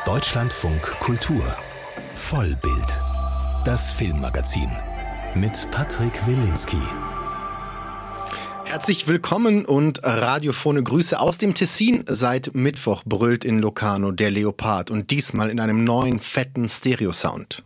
Deutschlandfunk Kultur. Vollbild. Das Filmmagazin. Mit Patrick Wilinski. Herzlich willkommen und radiophone Grüße aus dem Tessin. Seit Mittwoch brüllt in Locarno der Leopard und diesmal in einem neuen, fetten Stereo-Sound.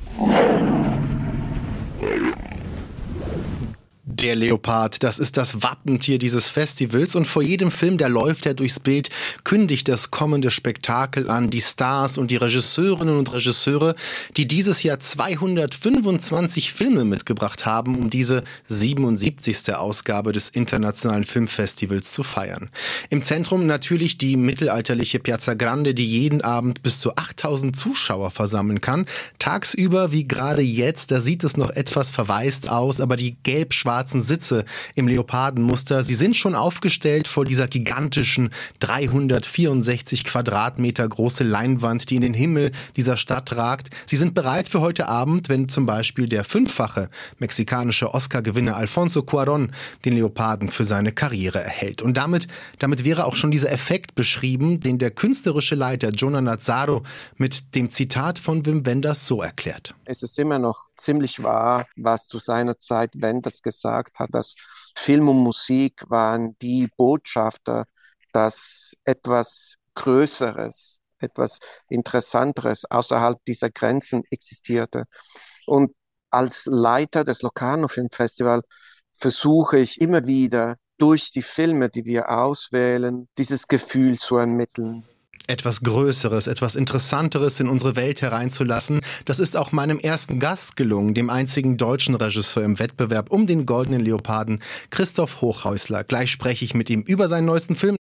Der Leopard, das ist das Wappentier dieses Festivals und vor jedem Film, der läuft ja durchs Bild, kündigt das kommende Spektakel an. Die Stars und die Regisseurinnen und Regisseure, die dieses Jahr 225 Filme mitgebracht haben, um diese 77. Ausgabe des Internationalen Filmfestivals zu feiern. Im Zentrum natürlich die mittelalterliche Piazza Grande, die jeden Abend bis zu 8000 Zuschauer versammeln kann. Tagsüber, wie gerade jetzt, da sieht es noch etwas verwaist aus, aber die gelb-schwarzen Sitze im Leopardenmuster, sie sind schon aufgestellt vor dieser gigantischen 364 Quadratmeter große Leinwand, die in den Himmel dieser Stadt ragt. Sie sind bereit für heute Abend, wenn zum Beispiel der 5-fache mexikanische Oscar-Gewinner Alfonso Cuarón den Leoparden für seine Karriere erhält. Und damit wäre auch schon dieser Effekt beschrieben, den der künstlerische Leiter Jonah Nazzaro mit dem Zitat von Wim Wenders so erklärt. Es ist immer noch ziemlich wahr, was zu seiner Zeit Wenders gesagt hat, dass Film und Musik waren die Botschafter, dass etwas Größeres, etwas Interessanteres außerhalb dieser Grenzen existierte. Und als Leiter des Locarno Filmfestival versuche ich immer wieder durch die Filme, die wir auswählen, dieses Gefühl zu ermitteln. Etwas Größeres, etwas Interessanteres in unsere Welt hereinzulassen. Das ist auch meinem ersten Gast gelungen, dem einzigen deutschen Regisseur im Wettbewerb um den Goldenen Leoparden, Christoph Hochhäusler. Gleich spreche ich mit ihm über seinen neuesten Film.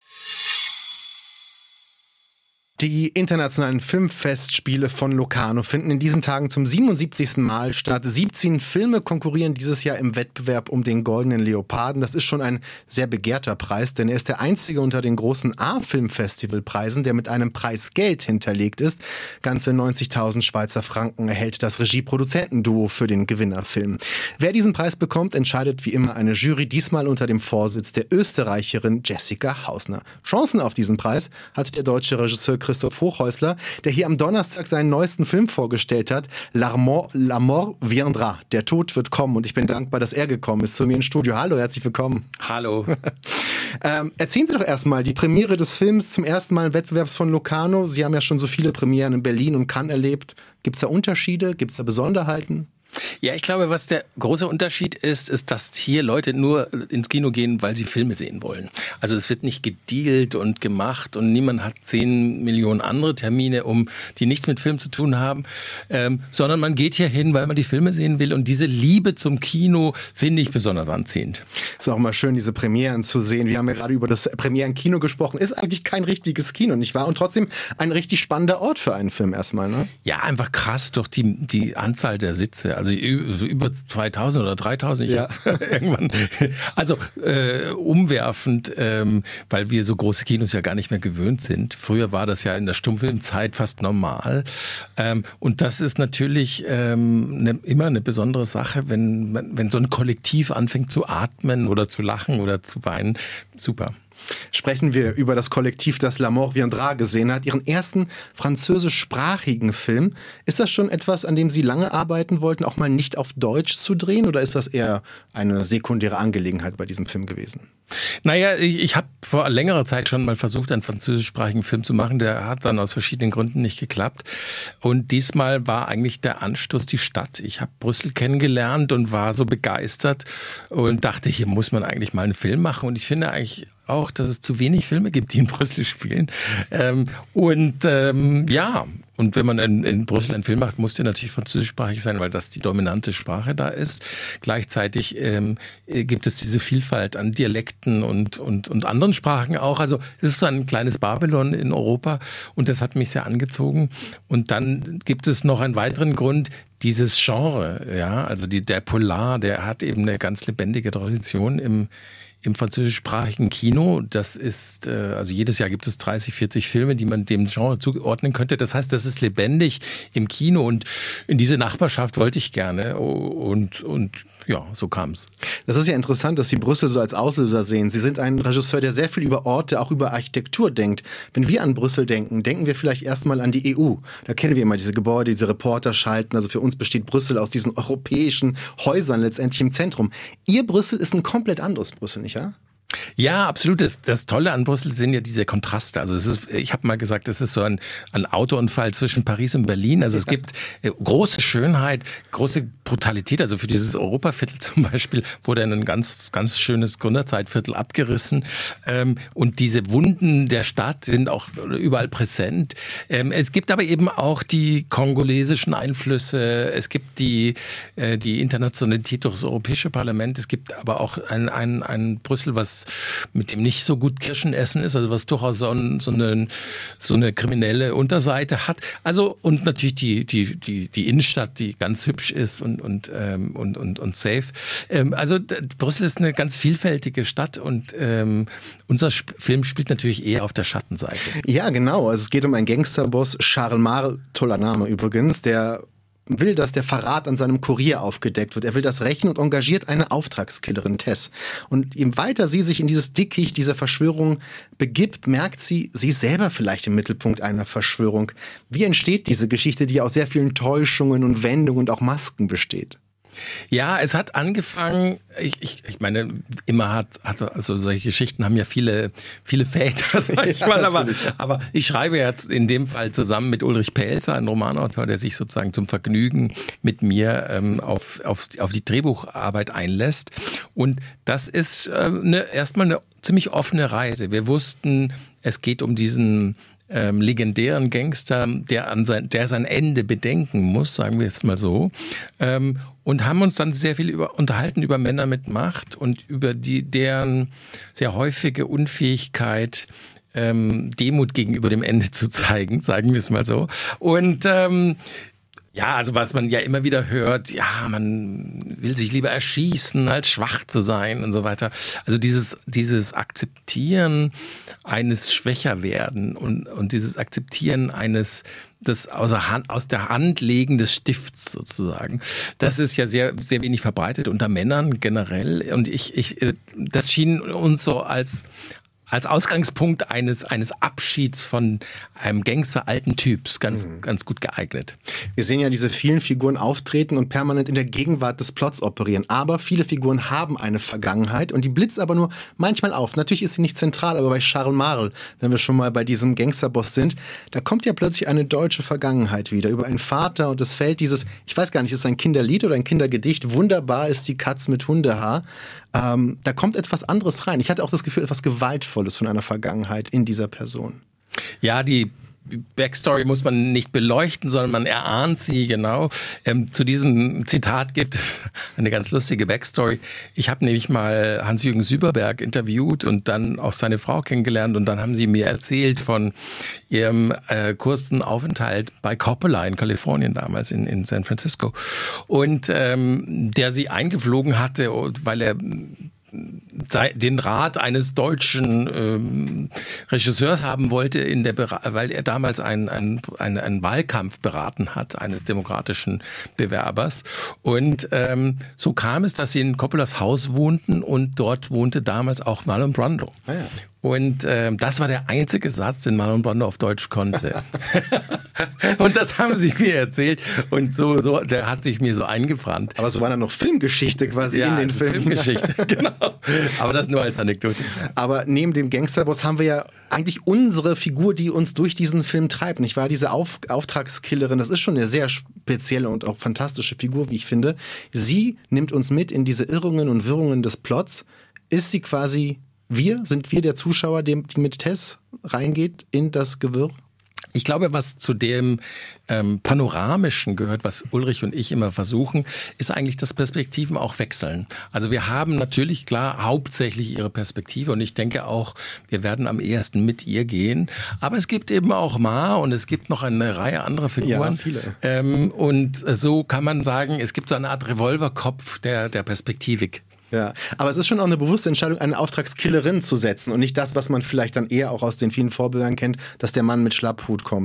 Die internationalen Filmfestspiele von Locarno finden in diesen Tagen zum 77. Mal statt. 17 Filme konkurrieren dieses Jahr im Wettbewerb um den Goldenen Leoparden. Das ist schon ein sehr begehrter Preis, denn er ist der einzige unter den großen A-Filmfestivalpreisen, der mit einem Preis Geld hinterlegt ist. Ganze 90.000 Schweizer Franken erhält das Regie-Produzenten-Duo für den Gewinnerfilm. Wer diesen Preis bekommt, entscheidet wie immer eine Jury, diesmal unter dem Vorsitz der Österreicherin Jessica Hausner. Chancen auf diesen Preis hat der deutsche Regisseur Christoph Hochhäusler, der hier am Donnerstag seinen neuesten Film vorgestellt hat, La mort viendra, der Tod wird kommen, und ich bin dankbar, dass er gekommen ist zu mir ins Studio. Hallo, herzlich willkommen. Hallo. Erzählen Sie doch erstmal die Premiere des Films zum ersten Mal im Wettbewerb von Locarno. Sie haben ja schon so viele Premieren in Berlin und Cannes erlebt. Gibt es da Unterschiede? Gibt es da Besonderheiten? Ja, ich glaube, was der große Unterschied ist, dass hier Leute nur ins Kino gehen, weil sie Filme sehen wollen. Also es wird nicht gedealt und gemacht und niemand hat 10 Millionen andere Termine, die nichts mit Film zu tun haben, sondern man geht hier hin, weil man die Filme sehen will, und diese Liebe zum Kino finde ich besonders anziehend. Ist auch mal schön, diese Premieren zu sehen. Wir haben ja gerade über das Premierenkino gesprochen. Ist eigentlich kein richtiges Kino, nicht wahr? Und trotzdem ein richtig spannender Ort für einen Film erstmal, ne? Ja, einfach krass durch die Anzahl der Sitze. Also über 2000 oder 3000. Ja. Irgendwann. Also umwerfend, weil wir so große Kinos ja gar nicht mehr gewöhnt sind. Früher war das ja in der Stummfilmzeit fast normal. Und das ist natürlich immer eine besondere Sache, wenn so ein Kollektiv anfängt zu atmen oder zu lachen oder zu weinen. Super. Sprechen wir über das Kollektiv, das La mort viendra gesehen hat, ihren ersten französischsprachigen Film. Ist das schon etwas, an dem Sie lange arbeiten wollten, auch mal nicht auf Deutsch zu drehen, oder ist das eher eine sekundäre Angelegenheit bei diesem Film gewesen? Naja, ich habe vor längerer Zeit schon mal versucht, einen französischsprachigen Film zu machen. Der hat dann aus verschiedenen Gründen nicht geklappt. Und diesmal war eigentlich der Anstoß die Stadt. Ich habe Brüssel kennengelernt und war so begeistert und dachte, hier muss man eigentlich mal einen Film machen. Und ich finde eigentlich auch, dass es zu wenig Filme gibt, die in Brüssel spielen. Und wenn man in Brüssel einen Film macht, muss der natürlich französischsprachig sein, weil das die dominante Sprache da ist. Gleichzeitig gibt es diese Vielfalt an Dialekten und anderen Sprachen auch. Also es ist so ein kleines Babylon in Europa, und das hat mich sehr angezogen. Und dann gibt es noch einen weiteren Grund, dieses Genre, ja, also der Polar, der hat eben eine ganz lebendige Tradition im französischsprachigen Kino. Das ist, also jedes Jahr gibt es 30, 40 Filme, die man dem Genre zuordnen könnte. Das heißt, das ist lebendig im Kino, und in diese Nachbarschaft wollte ich gerne. Und ja, so kam es. Das ist ja interessant, dass Sie Brüssel so als Auslöser sehen. Sie sind ein Regisseur, der sehr viel über Orte, auch über Architektur denkt. Wenn wir an Brüssel denken, denken wir vielleicht erstmal an die EU. Da kennen wir immer diese Gebäude, diese Reporter schalten. Also für uns besteht Brüssel aus diesen europäischen Häusern letztendlich im Zentrum. Ihr Brüssel ist ein komplett anderes Brüssel, nicht wahr? Ja, absolut. Das Tolle an Brüssel sind ja diese Kontraste. Also ich habe mal gesagt, es ist so ein Autounfall zwischen Paris und Berlin. Also es gibt große Schönheit, große Brutalität. Also für dieses Europaviertel zum Beispiel wurde ein ganz, ganz schönes Gründerzeitviertel abgerissen. Und diese Wunden der Stadt sind auch überall präsent. Es gibt aber eben auch die kongolesischen Einflüsse. Es gibt die Internationalität durch das Europäische Parlament. Es gibt aber auch ein Brüssel, mit dem nicht so gut Kirschen essen ist, also was durchaus so eine kriminelle Unterseite hat. Also und natürlich die Innenstadt, die ganz hübsch ist und safe. Also Brüssel ist eine ganz vielfältige Stadt und unser Film spielt natürlich eher auf der Schattenseite. Ja, genau. Also es geht um einen Gangsterboss, Charles Marle, toller Name übrigens, der will, dass der Verrat an seinem Kurier aufgedeckt wird. Er will das rächen und engagiert eine Auftragskillerin, Tess. Und je weiter sie sich in dieses Dickicht dieser Verschwörung begibt, merkt sie selber vielleicht im Mittelpunkt einer Verschwörung. Wie entsteht diese Geschichte, die aus sehr vielen Täuschungen und Wendungen und auch Masken besteht? Ja, es hat angefangen, ich meine, also solche Geschichten haben ja viele Väter, sag ich mal, aber ich schreibe jetzt in dem Fall zusammen mit Ulrich Pelzer, ein Romanautor, der sich sozusagen zum Vergnügen mit mir auf die Drehbucharbeit einlässt. Und das ist erstmal eine ziemlich offene Reise. Wir wussten, es geht um diesen legendären Gangster, der sein Ende bedenken muss, sagen wir jetzt mal so, und haben uns dann sehr viel unterhalten über Männer mit Macht und über deren sehr häufige Unfähigkeit, Demut gegenüber dem Ende zu zeigen, sagen wir es mal so. Und ja, also was man ja immer wieder hört, ja, man will sich lieber erschießen, als schwach zu sein und so weiter. Also dieses Akzeptieren eines Schwächerwerden und dieses Akzeptieren das aus der Hand legen des Stifts sozusagen. Das ist ja sehr, sehr wenig verbreitet unter Männern generell. Und das schien uns so als Ausgangspunkt eines Abschieds von einem Gangster alten Typs ganz gut geeignet. Wir sehen ja diese vielen Figuren auftreten und permanent in der Gegenwart des Plots operieren. Aber viele Figuren haben eine Vergangenheit und die blitzt aber nur manchmal auf. Natürlich ist sie nicht zentral, aber bei Charles Marle, wenn wir schon mal bei diesem Gangsterboss sind, da kommt ja plötzlich eine deutsche Vergangenheit wieder über einen Vater und es fällt dieses, ich weiß gar nicht, ist es ein Kinderlied oder ein Kindergedicht, wunderbar ist die Katz mit Hundehaar. Da kommt etwas anderes rein. Ich hatte auch das Gefühl, etwas Gewaltvolles von einer Vergangenheit in dieser Person. Ja, die Backstory muss man nicht beleuchten, sondern man erahnt sie genau. Zu diesem Zitat gibt es eine ganz lustige Backstory. Ich habe nämlich mal Hans-Jürgen Süberberg interviewt und dann auch seine Frau kennengelernt und dann haben sie mir erzählt von ihrem kurzen Aufenthalt bei Coppola in Kalifornien damals in San Francisco und der sie eingeflogen hatte, weil er den Rat eines deutschen Regisseurs haben wollte, weil er damals einen Wahlkampf beraten hat, eines demokratischen Bewerbers. Und so kam es, dass sie in Coppolas Haus wohnten und dort wohnte damals auch Marlon Brando. Ah ja. Und das war der einzige Satz, den Marlon Brando auf Deutsch konnte. Und das haben sie mir erzählt. Und so, der hat sich mir so eingebrannt. Aber so war dann noch Filmgeschichte quasi in den Filmen. Filmgeschichte, genau. Aber das nur als Anekdote. Aber neben dem Gangsterboss haben wir ja eigentlich unsere Figur, die uns durch diesen Film treibt. Nicht wahr? Diese Auftragskillerin, das ist schon eine sehr spezielle und auch fantastische Figur, wie ich finde. Sie nimmt uns mit in diese Irrungen und Wirrungen des Plots. Ist sie quasi sind wir der Zuschauer, die mit Tess reingeht in das Gewirr? Ich glaube, was zu dem Panoramischen gehört, was Ulrich und ich immer versuchen, ist eigentlich, dass Perspektiven auch wechseln. Also wir haben natürlich, klar, hauptsächlich ihre Perspektive und ich denke auch, wir werden am ehesten mit ihr gehen. Aber es gibt eben auch Ma und es gibt noch eine Reihe anderer Figuren. Ja, viele. Und so kann man sagen, es gibt so eine Art Revolverkopf der Perspektivik. Ja, aber es ist schon auch eine bewusste Entscheidung, eine Auftragskillerin zu setzen und nicht das, was man vielleicht dann eher auch aus den vielen Vorbildern kennt, dass der Mann mit Schlapphut kommt.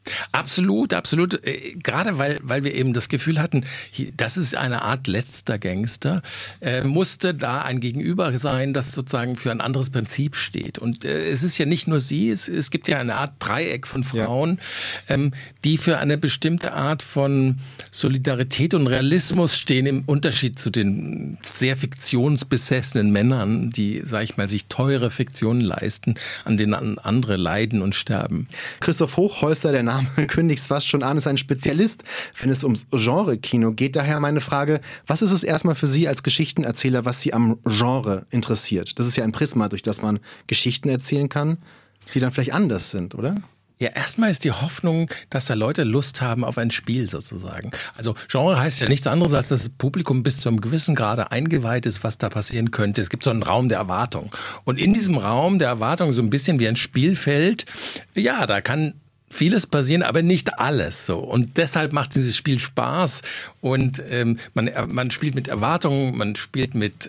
Absolut, absolut. Gerade weil wir eben das Gefühl hatten, das ist eine Art letzter Gangster, musste da ein Gegenüber sein, das sozusagen für ein anderes Prinzip steht. Und es ist ja nicht nur sie, es gibt ja eine Art Dreieck von Frauen, die für eine bestimmte Art von Solidarität und Realismus stehen, im Unterschied zu den sehr fiktionsbesessenen Männern, die, sag ich mal, sich teure Fiktionen leisten, an denen andere leiden und sterben. Christoph Hochhäuser, der Name kündigt es fast schon an, ist ein Spezialist, wenn es ums Genre-Kino geht. Daher meine Frage, was ist es erstmal für Sie als Geschichtenerzähler, was Sie am Genre interessiert? Das ist ja ein Prisma, durch das man Geschichten erzählen kann, die dann vielleicht anders sind, oder? Ja, erstmal ist die Hoffnung, dass da Leute Lust haben auf ein Spiel sozusagen. Also Genre heißt ja nichts anderes, als dass das Publikum bis zu einem gewissen Grade eingeweiht ist, was da passieren könnte. Es gibt so einen Raum der Erwartung. Und in diesem Raum der Erwartung, so ein bisschen wie ein Spielfeld, ja, da kann vieles passieren, aber nicht alles so. Und deshalb macht dieses Spiel Spaß. Und man spielt mit Erwartungen, man spielt mit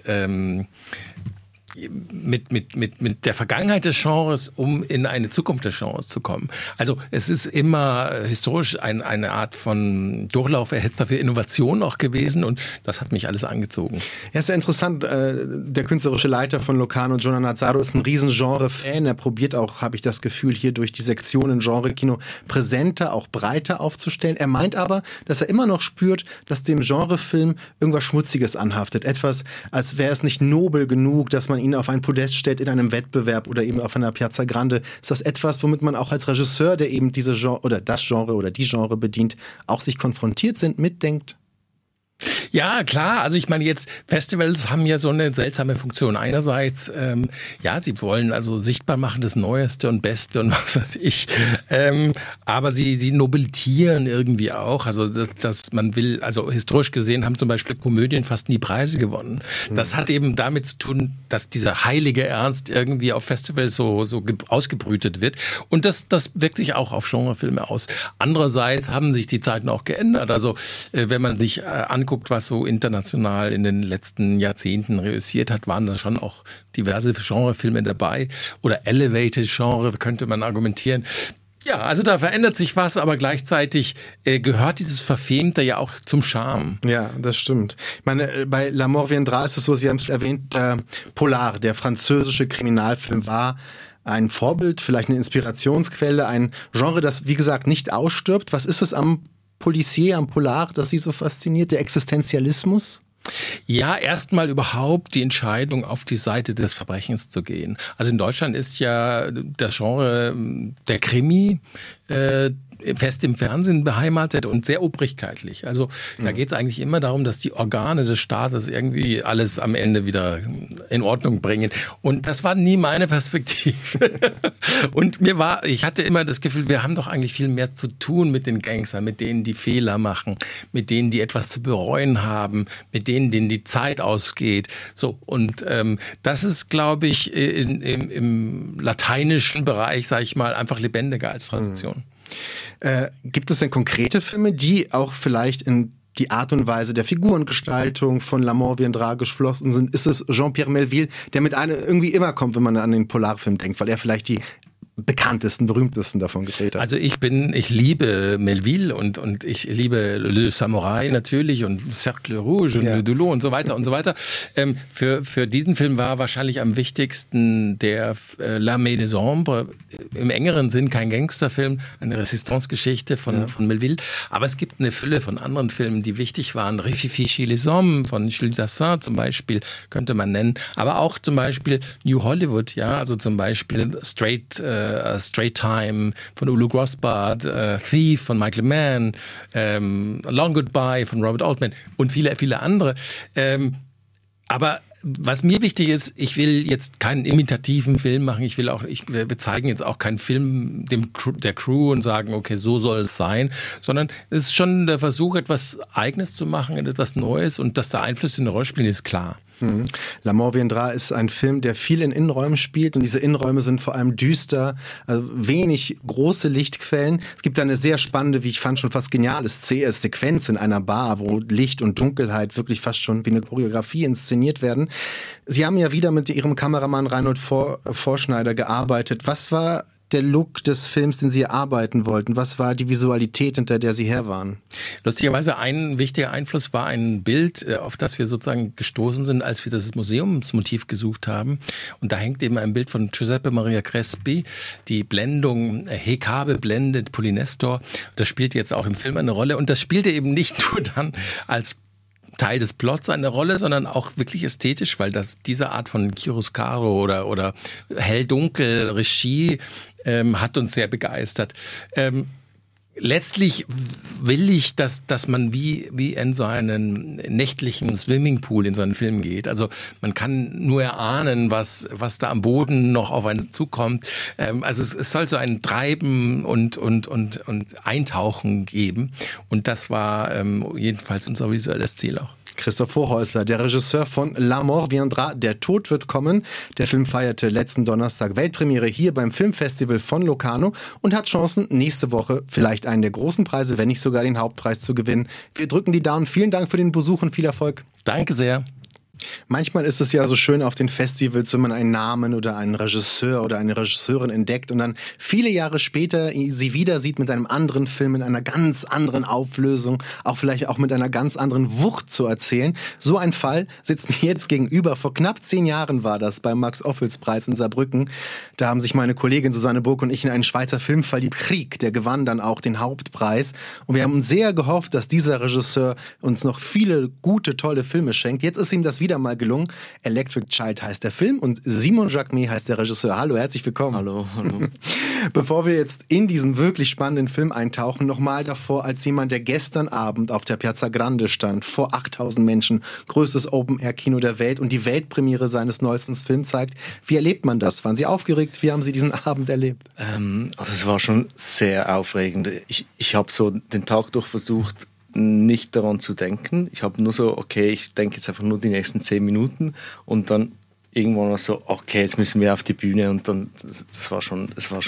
der Vergangenheit des Genres, um in eine Zukunft des Genres zu kommen. Also es ist immer historisch eine Art von Durchlauferhitzer für Innovation auch gewesen und das hat mich alles angezogen. Ja, ist ja interessant. Der künstlerische Leiter von Locarno, Jonah Nazzaro, ist ein Riesen-Genre-Fan. Er probiert auch, habe ich das Gefühl, hier durch die Sektionen Genre-Kino präsenter, auch breiter aufzustellen. Er meint aber, dass er immer noch spürt, dass dem Genrefilm irgendwas Schmutziges anhaftet. Etwas, als wäre es nicht nobel genug, dass man ihn auf ein Podest stellt in einem Wettbewerb oder eben auf einer Piazza Grande. Ist das etwas, womit man auch als Regisseur, der eben diese Genre oder das Genre oder die Genre bedient, auch sich konfrontiert sind, mitdenkt? Ja, klar. Also ich meine jetzt, Festivals haben ja so eine seltsame Funktion. Einerseits, sie wollen also sichtbar machen das Neueste und Beste und was weiß ich. Aber sie nobilitieren irgendwie auch. Also dass man will, also historisch gesehen haben zum Beispiel Komödien fast nie Preise gewonnen. Das hat eben damit zu tun, dass dieser heilige Ernst irgendwie auf Festivals so ausgebrütet wird. Und das wirkt sich auch auf Genrefilme aus. Andererseits haben sich die Zeiten auch geändert. Also wenn man sich anguckt, was so international in den letzten Jahrzehnten reüssiert hat, waren da schon auch diverse Genrefilme dabei. Oder Elevated Genre, könnte man argumentieren. Ja, also da verändert sich was, aber gleichzeitig gehört dieses Verfemte ja auch zum Charme. Ja, das stimmt. Ich meine, bei La Mort viendra ist es so, Sie haben es erwähnt, Polar, der französische Kriminalfilm, war ein Vorbild, vielleicht eine Inspirationsquelle, ein Genre, das, wie gesagt, nicht ausstirbt. Was ist es am Policier, am Polar, das Sie so fasziniert? Der Existenzialismus? Ja, erstmal überhaupt die Entscheidung, auf die Seite des Verbrechens zu gehen. Also in Deutschland ist ja das Genre der Krimi fest im Fernsehen beheimatet und sehr obrigkeitlich. Also da geht es eigentlich immer darum, dass die Organe des Staates irgendwie alles am Ende wieder in Ordnung bringen. Und das war nie meine Perspektive. Und ich hatte immer das Gefühl, wir haben doch eigentlich viel mehr zu tun mit den Gangstern, mit denen, die Fehler machen, mit denen, die etwas zu bereuen haben, mit denen die Zeit ausgeht. So, und das ist, glaube ich, im lateinischen Bereich, sage ich mal, einfach lebendiger als Tradition. Gibt es denn konkrete Filme, die auch vielleicht in die Art und Weise der Figurengestaltung von La Mort viendra geschlossen sind? Ist es Jean-Pierre Melville, der mit einem irgendwie immer kommt, wenn man an den Polarfilm denkt, weil er vielleicht die bekanntesten, berühmtesten davon gedreht hat? Also ich liebe Melville und ich liebe Le Samouraï natürlich und Cercle Rouge und Le Doulot und so weiter und so weiter. Für diesen Film war wahrscheinlich am wichtigsten der L'Armée des Ombres, im engeren Sinn kein Gangsterfilm, eine Resistance-Geschichte von Melville. Aber es gibt eine Fülle von anderen Filmen, die wichtig waren. Rififi chez les Hommes von Jules Dassin zum Beispiel, könnte man nennen. Aber auch zum Beispiel New Hollywood, ja, also zum Beispiel Straight Time von Ulu Grossbart, Thief von Michael Mann, Long Goodbye von Robert Altman und viele, viele andere. Aber was mir wichtig ist, ich will jetzt keinen imitativen Film machen. Wir zeigen jetzt auch keinen Film der Crew und sagen, okay, so soll es sein, sondern es ist schon der Versuch, etwas Eigenes zu machen, etwas Neues und dass da Einflüsse eine Rolle spielen, ist klar. La Mort viendra ist ein Film, der viel in Innenräumen spielt und diese Innenräume sind vor allem düster, also wenig große Lichtquellen. Es gibt eine sehr spannende, wie ich fand, schon fast geniale Sequenz in einer Bar, wo Licht und Dunkelheit wirklich fast schon wie eine Choreografie inszeniert werden. Sie haben ja wieder mit Ihrem Kameramann Reinhold Vorschneider gearbeitet. Was war der Look des Films, den Sie erarbeiten wollten? Was war die Visualität, hinter der Sie her waren? Lustigerweise ein wichtiger Einfluss war ein Bild, auf das wir sozusagen gestoßen sind, als wir das Museumsmotiv gesucht haben. Und da hängt eben ein Bild von Giuseppe Maria Crespi, die Blendung Hekabe blendet Polynestor. Das spielt jetzt auch im Film eine Rolle. Und das spielte eben nicht nur dann als Teil des Plots eine Rolle, sondern auch wirklich ästhetisch, weil diese Art von Chiaroscuro oder hell-dunkel Regie hat uns sehr begeistert. Letztlich will ich, dass man wie in so einen nächtlichen Swimmingpool in so einen Film geht. Also man kann nur erahnen, was da am Boden noch auf einen zukommt. Also es soll so ein Treiben und Eintauchen geben. Und das war jedenfalls unser visuelles Ziel auch. Christoph Hochhäusler, der Regisseur von La Mort viendra, der Tod wird kommen. Der Film feierte letzten Donnerstag Weltpremiere hier beim Filmfestival von Locarno und hat Chancen, nächste Woche vielleicht einen der großen Preise, wenn nicht sogar den Hauptpreis zu gewinnen. Wir drücken die Daumen. Vielen Dank für den Besuch und viel Erfolg. Danke sehr. Manchmal ist es ja so schön auf den Festivals, wenn man einen Namen oder einen Regisseur oder eine Regisseurin entdeckt und dann viele Jahre später sie wieder sieht mit einem anderen Film, in einer ganz anderen Auflösung, auch vielleicht auch mit einer ganz anderen Wucht zu erzählen. So ein Fall sitzt mir jetzt gegenüber. Vor knapp 10 Jahren war das beim Max-Ophüls-Preis in Saarbrücken. Da haben sich meine Kollegin Susanne Burg und ich in einen Schweizer Film verliebt. Krieg, der gewann dann auch den Hauptpreis. Und wir haben uns sehr gehofft, dass dieser Regisseur uns noch viele gute, tolle Filme schenkt. Jetzt ist ihm das wieder mal gelungen. Electric Child heißt der Film und Simon Jacquemet heißt der Regisseur. Hallo, herzlich willkommen. Hallo. Bevor wir jetzt in diesen wirklich spannenden Film eintauchen, nochmal davor als jemand, der gestern Abend auf der Piazza Grande stand, vor 8000 Menschen, größtes Open-Air-Kino der Welt und die Weltpremiere seines neuesten Films zeigt. Wie erlebt man das? Waren Sie aufgeregt? Wie haben Sie diesen Abend erlebt? Also es war schon sehr aufregend. Ich habe so den Tag durch versucht, nicht daran zu denken. Ich habe nur so, okay, ich denke jetzt einfach nur die nächsten 10 Minuten und dann irgendwann mal so, okay, jetzt müssen wir auf die Bühne und dann, es war schon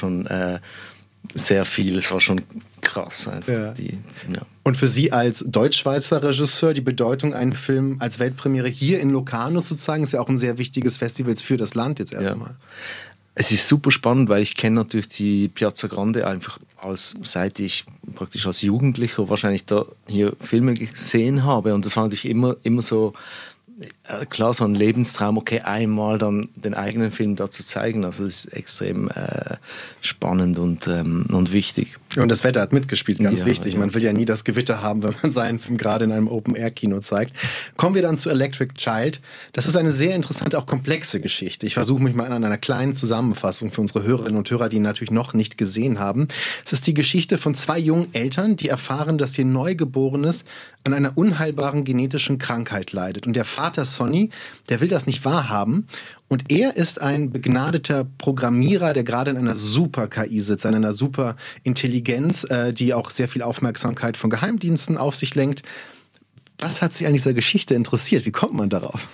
sehr viel, es war schon krass einfach. Ja. Und für Sie als Deutsch-Schweizer Regisseur die Bedeutung, einen Film als Weltpremiere hier in Locarno zu zeigen, ist ja auch ein sehr wichtiges Festival für das Land jetzt erstmal. Es ist super spannend, weil ich kenne natürlich die Piazza Grande einfach seit ich praktisch als Jugendlicher wahrscheinlich da hier Filme gesehen habe. Und das war natürlich immer so, klar, so ein Lebenstraum, okay, einmal dann den eigenen Film da zu zeigen. Also das ist extrem spannend und wichtig. Und das Wetter hat mitgespielt, ganz wichtig. Ja. Man will ja nie das Gewitter haben, wenn man seinen Film gerade in einem Open-Air-Kino zeigt. Kommen wir dann zu Electric Child. Das ist eine sehr interessante, auch komplexe Geschichte. Ich versuche mich mal an einer kleinen Zusammenfassung für unsere Hörerinnen und Hörer, die ihn natürlich noch nicht gesehen haben. Es ist die Geschichte von 2 jungen Eltern, die erfahren, dass ihr Neugeborenes an einer unheilbaren genetischen Krankheit leidet. Und der Vater Sonny, der will das nicht wahrhaben. Und er ist ein begnadeter Programmierer, der gerade in einer Super-KI sitzt, an einer Super-Intelligenz, die auch sehr viel Aufmerksamkeit von Geheimdiensten auf sich lenkt. Was hat Sie an dieser Geschichte interessiert? Wie kommt man darauf?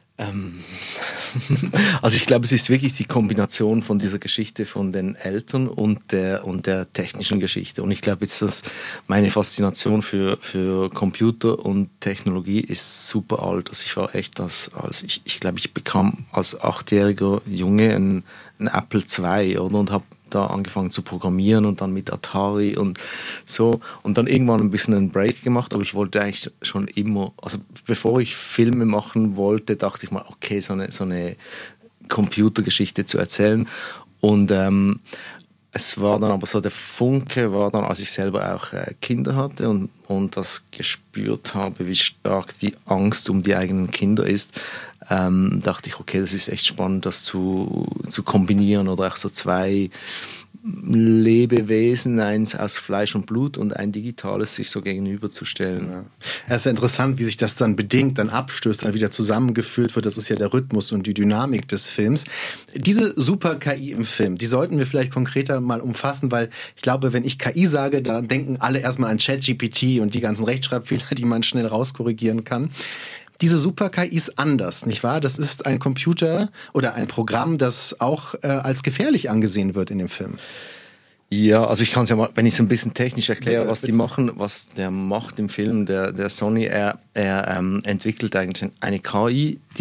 Also ich glaube, es ist wirklich die Kombination von dieser Geschichte von den Eltern und der technischen Geschichte. Und ich glaube jetzt, dass meine Faszination für Computer und Technologie ist super alt. Also ich war echt ich glaube, ich bekam als 8-jähriger Junge ein Apple II, oder? Und habe da angefangen zu programmieren und dann mit Atari und so und dann irgendwann ein bisschen einen Break gemacht, aber ich wollte eigentlich schon immer, also bevor ich Filme machen wollte, dachte ich mal, okay, so eine Computergeschichte zu erzählen und es war dann aber so, der Funke war dann, als ich selber auch Kinder hatte und das gespürt habe, wie stark die Angst um die eigenen Kinder ist, dachte ich, okay, das ist echt spannend, das zu kombinieren oder auch so 2 Lebewesen, eins aus Fleisch und Blut und ein digitales, sich so gegenüberzustellen. Ja. Es ist ja interessant, wie sich das dann bedingt, dann abstößt, dann wieder zusammengeführt wird. Das ist ja der Rhythmus und die Dynamik des Films. Diese Super-KI im Film, die sollten wir vielleicht konkreter mal umfassen, weil ich glaube, wenn ich KI sage, da denken alle erstmal an ChatGPT und die ganzen Rechtschreibfehler, die man schnell rauskorrigieren kann. Diese Super-KI ist anders, nicht wahr? Das ist ein Computer oder ein Programm, das auch als gefährlich angesehen wird in dem Film. Ja, also ich kann es ja mal, wenn ich es ein bisschen technisch erkläre, Bitte, was die machen, was der macht im Film, der Sonny, er entwickelt eigentlich eine KI, die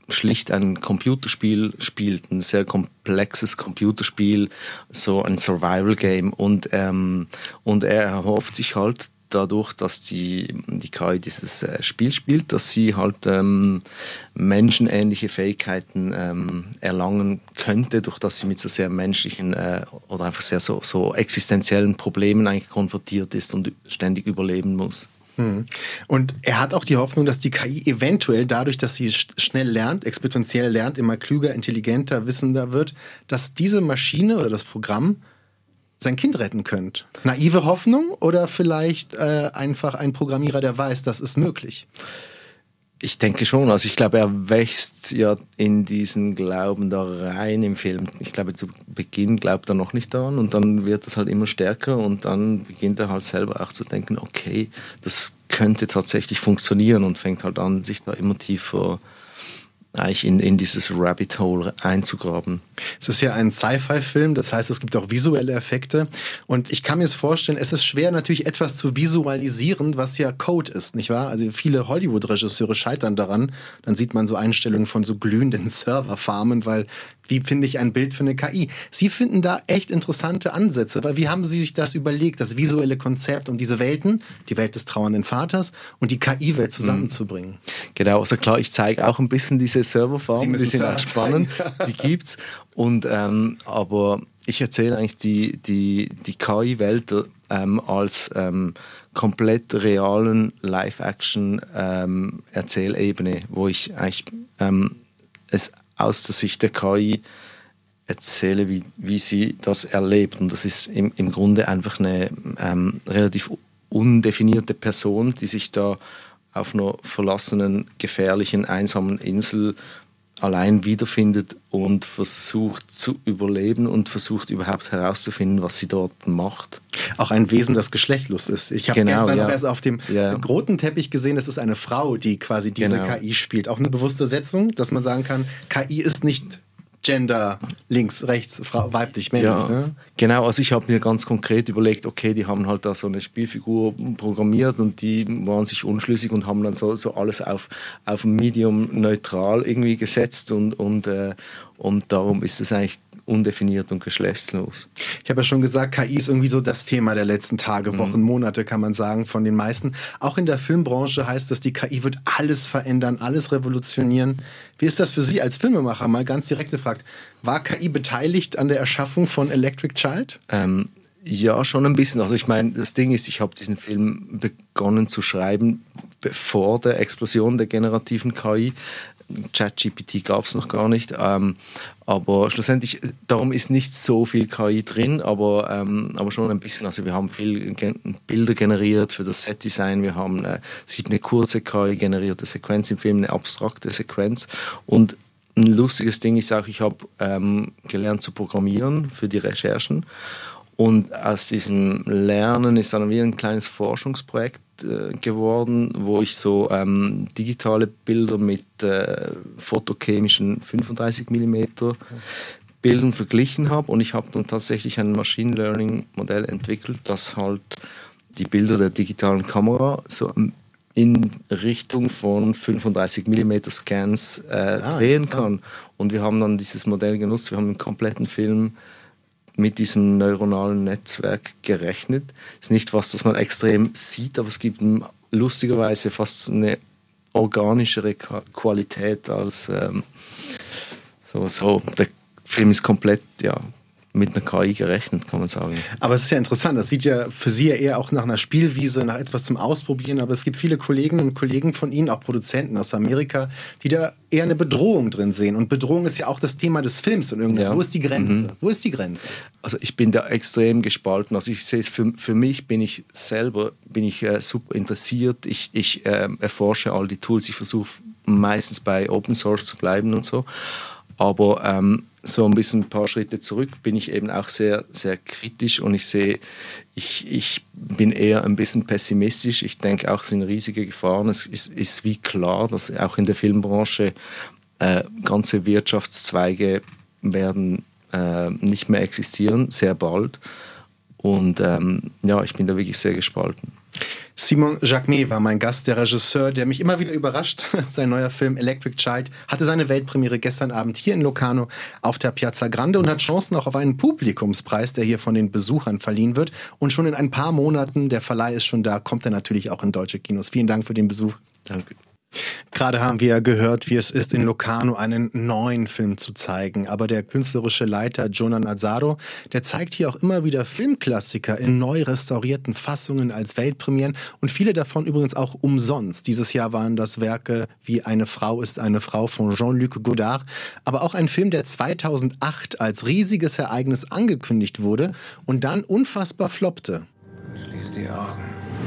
schlicht ein Computerspiel spielt, ein sehr komplexes Computerspiel, so ein Survival-Game. Und er erhofft sich halt dadurch, dass die KI dieses Spiel spielt, dass sie halt menschenähnliche Fähigkeiten erlangen könnte, durch dass sie mit so sehr menschlichen oder einfach sehr so existenziellen Problemen eigentlich konfrontiert ist und ständig überleben muss. Und er hat auch die Hoffnung, dass die KI eventuell dadurch, dass sie schnell lernt, exponentiell lernt, immer klüger, intelligenter, wissender wird, dass diese Maschine oder das Programm sein Kind retten könnte. Naive Hoffnung oder vielleicht einfach ein Programmierer, der weiß, das ist möglich? Ich denke schon. Also ich glaube, er wächst ja in diesen Glauben da rein im Film. Ich glaube, zu Beginn glaubt er noch nicht daran und dann wird es halt immer stärker und dann beginnt er halt selber auch zu denken, okay, das könnte tatsächlich funktionieren und fängt halt an, sich da immer tiefer eigentlich in dieses Rabbit Hole einzugraben. Es ist ja ein Sci-Fi-Film, das heißt, es gibt auch visuelle Effekte. Und ich kann mir jetzt vorstellen, es ist schwer natürlich etwas zu visualisieren, was ja Code ist, nicht wahr? Also viele Hollywood-Regisseure scheitern daran. Dann sieht man so Einstellungen von so glühenden Serverfarmen, weil wie finde ich ein Bild für eine KI? Sie finden da echt interessante Ansätze, weil wie haben Sie sich das überlegt, das visuelle Konzept und diese Welten, die Welt des trauernden Vaters und die KI-Welt zusammenzubringen? Genau, also klar, ich zeige auch ein bisschen diese Serverfarmen, die sind auch spannend, die gibt's. Und, aber ich erzähle eigentlich die KI-Welt als komplett realen Live-Action-Erzählebene, wo ich eigentlich es aus der Sicht der KI erzähle, wie sie das erlebt. Und das ist im Grunde einfach eine relativ undefinierte Person, die sich da auf einer verlassenen, gefährlichen, einsamen Insel allein wiederfindet und versucht zu überleben und versucht überhaupt herauszufinden, was sie dort macht. Auch ein Wesen, das geschlechtlos ist. Ich habe gestern noch erst auf dem roten Teppich gesehen, das ist eine Frau, die quasi diese KI spielt. Auch eine bewusste Setzung, dass man sagen kann, KI ist nicht Gender, links, rechts, Frau, weiblich, männlich. Ja, ne? Genau, also ich habe mir ganz konkret überlegt, okay, die haben halt da so eine Spielfigur programmiert und die waren sich unschlüssig und haben dann so alles auf Medium neutral irgendwie gesetzt und darum ist es eigentlich undefiniert und geschlechtslos. Ich habe ja schon gesagt, KI ist irgendwie so das Thema der letzten Tage, Wochen, Monate, kann man sagen, von den meisten. Auch in der Filmbranche heißt es, die KI wird alles verändern, alles revolutionieren. Wie ist das für Sie als Filmemacher? Mal ganz direkt gefragt. War KI beteiligt an der Erschaffung von Electric Child? Ja, schon ein bisschen. Also ich meine, das Ding ist, ich habe diesen Film begonnen zu schreiben vor der Explosion der generativen KI. ChatGPT gab es noch gar nicht, aber schlussendlich, darum ist nicht so viel KI drin, aber schon ein bisschen. Also wir haben viel Bilder generiert für das Setdesign, wir haben eine kurze KI-generierte Sequenz im Film, eine abstrakte Sequenz und ein lustiges Ding ist auch, ich habe gelernt zu programmieren für die Recherchen. Und aus diesem Lernen ist dann wie ein kleines Forschungsprojekt geworden, wo ich so digitale Bilder mit photochemischen 35 mm Bildern verglichen habe. Und ich habe dann tatsächlich ein Machine Learning Modell entwickelt, das halt die Bilder der digitalen Kamera so in Richtung von 35 mm Scans drehen kann. Und wir haben dann dieses Modell genutzt. Wir haben einen kompletten Film mit diesem neuronalen Netzwerk gerechnet. Ist nicht was, das man extrem sieht, aber es gibt lustigerweise fast eine organischere Qualität als so. Der Film ist komplett mit einer KI gerechnet, kann man sagen. Aber es ist ja interessant, das sieht ja für Sie ja eher auch nach einer Spielwiese, nach etwas zum Ausprobieren, aber es gibt viele Kolleginnen und Kollegen von Ihnen, auch Produzenten aus Amerika, die da eher eine Bedrohung drin sehen. Und Bedrohung ist ja auch das Thema des Films in irgendeiner. Wo ist die Grenze? Wo ist die Grenze? Also ich bin da extrem gespalten. Also ich sehe es, für mich bin ich super interessiert. Ich erforsche all die Tools. Ich versuche meistens bei Open Source zu bleiben und so. Aber so ein bisschen ein paar Schritte zurück bin ich eben auch sehr, sehr kritisch und ich bin eher ein bisschen pessimistisch. Ich denke auch, es sind riesige Gefahren. Es ist wie klar, dass auch in der Filmbranche ganze Wirtschaftszweige werden nicht mehr existieren, sehr bald. Und ich bin da wirklich sehr gespalten. Simon Jacquemet war mein Gast, der Regisseur, der mich immer wieder überrascht. Sein neuer Film Electric Child hatte seine Weltpremiere gestern Abend hier in Locarno auf der Piazza Grande und hat Chancen auch auf einen Publikumspreis, der hier von den Besuchern verliehen wird. Und schon in ein paar Monaten, der Verleih ist schon da, kommt er natürlich auch in deutsche Kinos. Vielen Dank für den Besuch. Danke. Gerade haben wir gehört, wie es ist, in Locarno einen neuen Film zu zeigen. Aber der künstlerische Leiter Jonah Nazzaro, der zeigt hier auch immer wieder Filmklassiker in neu restaurierten Fassungen als Weltpremieren und viele davon übrigens auch umsonst. Dieses Jahr waren das Werke wie Eine Frau ist eine Frau von Jean-Luc Godard, aber auch ein Film, der 2008 als riesiges Ereignis angekündigt wurde und dann unfassbar floppte. Schließ die Augen.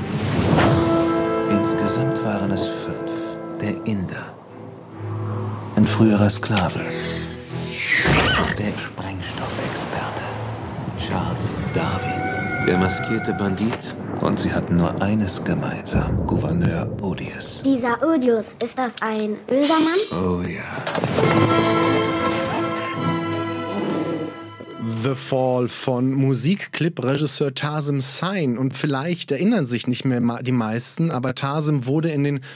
Insgesamt waren es 5. Der Inder, ein früherer Sklave und der Sprengstoffexperte Charles Darwin, der maskierte Bandit, und sie hatten nur eines gemeinsam, Gouverneur Odious. Dieser Odious, ist das ein böser Mann? Oh ja. The Fall von Musikclip-Regisseur Tarsem Sine. Und vielleicht erinnern sich nicht mehr die meisten, aber Tarsem wurde in den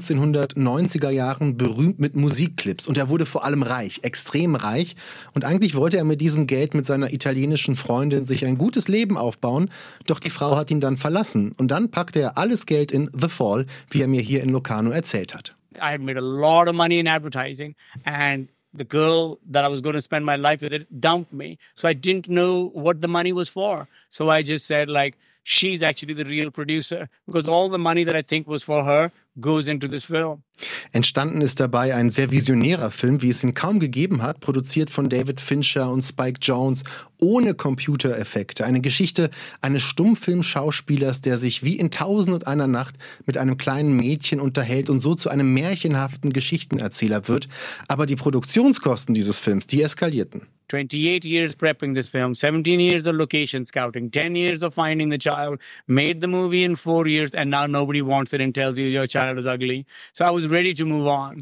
1990er Jahren berühmt mit Musikclips. Und er wurde vor allem reich, extrem reich. Und eigentlich wollte er mit diesem Geld mit seiner italienischen Freundin sich ein gutes Leben aufbauen. Doch die Frau hat ihn dann verlassen. Und dann packte er alles Geld in The Fall, wie er mir hier in Locarno erzählt hat. I had made a lot of money in advertising and the girl that I was going to spend my life with it dumped me. So I didn't know what the money was for. So I just said, like, she's actually the real producer because all the money that I think was for her goes into this film. Entstanden ist dabei ein sehr visionärer Film, wie es ihn kaum gegeben hat, produziert von David Fincher und Spike Jonze, ohne Computereffekte. Eine Geschichte eines Stummfilmschauspielers, der sich wie in 1001 Nacht mit einem kleinen Mädchen unterhält und so zu einem märchenhaften Geschichtenerzähler wird. Aber die Produktionskosten dieses Films, die eskalierten. 28 years prepping this film, 17 years of location scouting, 10 years of finding the child, made the movie in 4 years, and now nobody wants it and tells you your child is ugly. So I was ready to move on.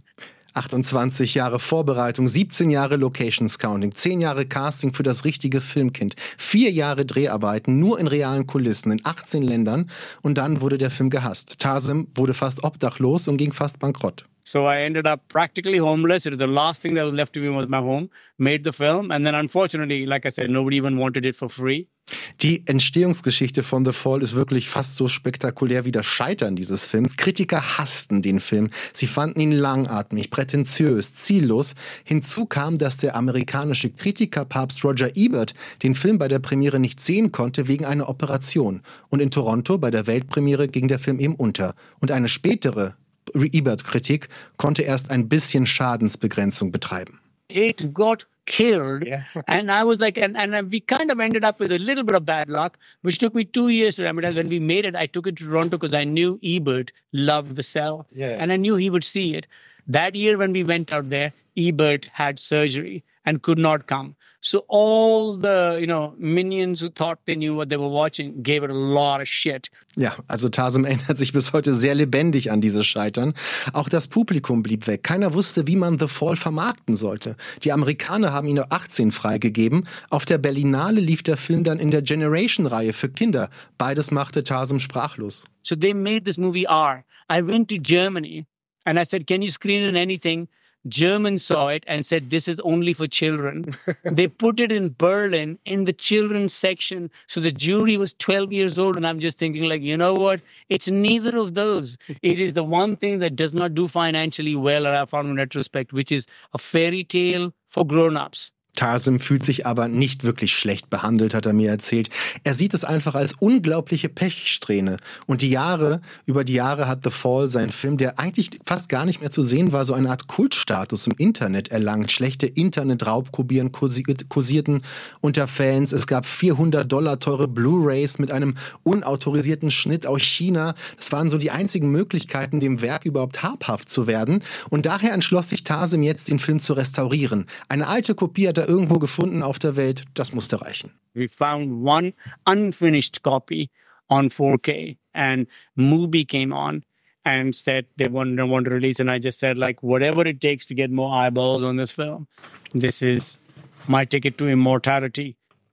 28 Jahre Vorbereitung, 17 Jahre Location Scouting, 10 Jahre Casting für das richtige Filmkind, 4 Jahre Dreharbeiten, nur in realen Kulissen, in 18 Ländern und dann wurde der Film gehasst. Tarsem wurde fast obdachlos und ging fast bankrott. So I ended up practically homeless. It was the last thing that was left to me was my home. Made the film. And then unfortunately, like I said, nobody even wanted it for free. Die Entstehungsgeschichte von The Fall ist wirklich fast so spektakulär wie das Scheitern dieses Films. Kritiker hassten den Film. Sie fanden ihn langatmig, prätentiös, ziellos. Hinzu kam, dass der amerikanische Kritikerpapst Roger Ebert den Film bei der Premiere nicht sehen konnte wegen einer Operation. Und in Toronto bei der Weltpremiere ging der Film eben unter. Und eine spätere Ebert-Kritik konnte erst ein bisschen Schadensbegrenzung betreiben. It got killed. Yeah. And I was like, and we kind of ended up with a little bit of bad luck, which took me 2 years to remember. When we made it, I took it to Toronto because I knew Ebert loved The Cell. Yeah. And I knew he would see it. That year when we went out there, Ebert had surgery and could not come. So all the, minions who thought they knew what they were watching gave it a lot of shit. Ja, also Tarsem erinnert sich bis heute sehr lebendig an dieses Scheitern. Auch das Publikum blieb weg. Keiner wusste, wie man The Fall vermarkten sollte. Die Amerikaner haben ihn ab 18 freigegeben. Auf der Berlinale lief der Film dann in der Generation-Reihe für Kinder. Beides machte Tarsem sprachlos. So they made this movie R. I went to Germany and I said, can you screen in anything? Germans saw it and said, this is only for children. They put it in Berlin in the children's section. So the jury was 12 years old. And I'm just thinking like, you know what? It's neither of those. It is the one thing that does not do financially well, I found in retrospect, which is a fairy tale for grown-ups. Tarsem fühlt sich aber nicht wirklich schlecht behandelt, hat er mir erzählt. Er sieht es einfach als unglaubliche Pechsträhne. Und über die Jahre hat The Fall, sein Film, der eigentlich fast gar nicht mehr zu sehen war, so eine Art Kultstatus im Internet erlangt. Schlechte Internet-Raubkopien kursierten unter Fans. Es gab $400 teure Blu-rays mit einem unautorisierten Schnitt aus China. Das waren so die einzigen Möglichkeiten, dem Werk überhaupt habhaft zu werden. Und daher entschloss sich Tarsem jetzt, den Film zu restaurieren. Eine alte Kopie hat er irgendwo gefunden auf der Welt, das musste reichen. We found one unfinished copy on 4K and Mubi came on and said they want to release, and I just said like whatever it takes to get more eyeballs on this film. This is my ticket to immortality.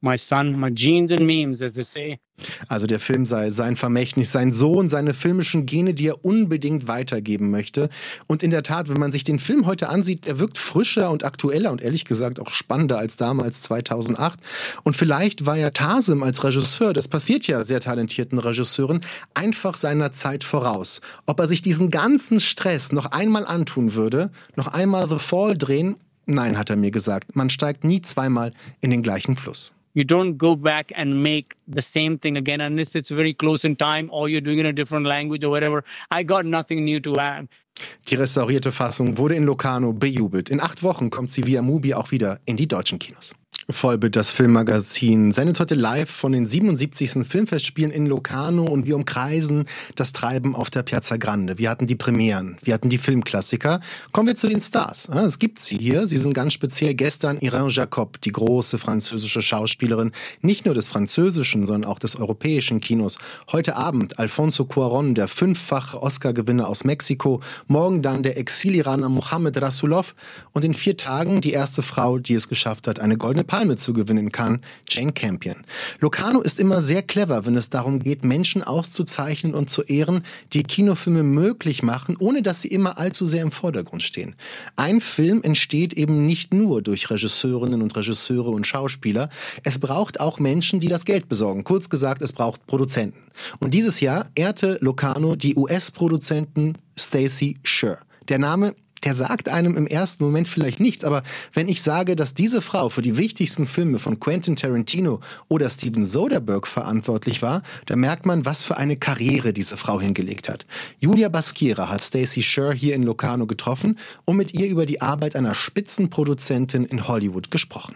my son, my genes and memes, as they say. Also der Film sei sein Vermächtnis, sein Sohn, seine filmischen Gene, die er unbedingt weitergeben möchte. Und in der Tat, wenn man sich den Film heute ansieht, er wirkt frischer und aktueller und ehrlich gesagt auch spannender als damals 2008. Und vielleicht war ja Tarsem als Regisseur, das passiert ja sehr talentierten Regisseuren, einfach seiner Zeit voraus. Ob er sich diesen ganzen Stress noch einmal antun würde, noch einmal The Fall drehen? Nein, hat er mir gesagt. Man steigt nie zweimal in den gleichen Fluss. You don't go back and make the same thing again unless it's very close in time or you're doing it in a different language or whatever. I got nothing new to add. Die restaurierte Fassung wurde in Locarno bejubelt. In 8 Wochen kommt sie via Mubi auch wieder in die deutschen Kinos. Vollbild, das Filmmagazin, sendet heute live von den 77. Filmfestspielen in Locarno und wir umkreisen das Treiben auf der Piazza Grande. Wir hatten die Premieren, wir hatten die Filmklassiker. Kommen wir zu den Stars. Es gibt sie hier. Sie sind ganz speziell gestern Irene Jacob, die große französische Schauspielerin, nicht nur des französischen, sondern auch des europäischen Kinos. Heute Abend Alfonso Cuarón, der 5-fache Oscar-Gewinner aus Mexiko. Morgen dann der Exil-Iraner Mohamed Rasulov und in 4 Tagen die erste Frau, die es geschafft hat, eine goldene Palme zu gewinnen kann, Jane Campion. Locarno ist immer sehr clever, wenn es darum geht, Menschen auszuzeichnen und zu ehren, die Kinofilme möglich machen, ohne dass sie immer allzu sehr im Vordergrund stehen. Ein Film entsteht eben nicht nur durch Regisseurinnen und Regisseure und Schauspieler. Es braucht auch Menschen, die das Geld besorgen. Kurz gesagt, es braucht Produzenten. Und dieses Jahr ehrte Locarno die US-Produzentin Stacey Sher. Der Name, der sagt einem im ersten Moment vielleicht nichts, aber wenn ich sage, dass diese Frau für die wichtigsten Filme von Quentin Tarantino oder Steven Soderbergh verantwortlich war, da merkt man, was für eine Karriere diese Frau hingelegt hat. Julia Basquiera hat Stacey Sher hier in Locarno getroffen und mit ihr über die Arbeit einer Spitzenproduzentin in Hollywood gesprochen.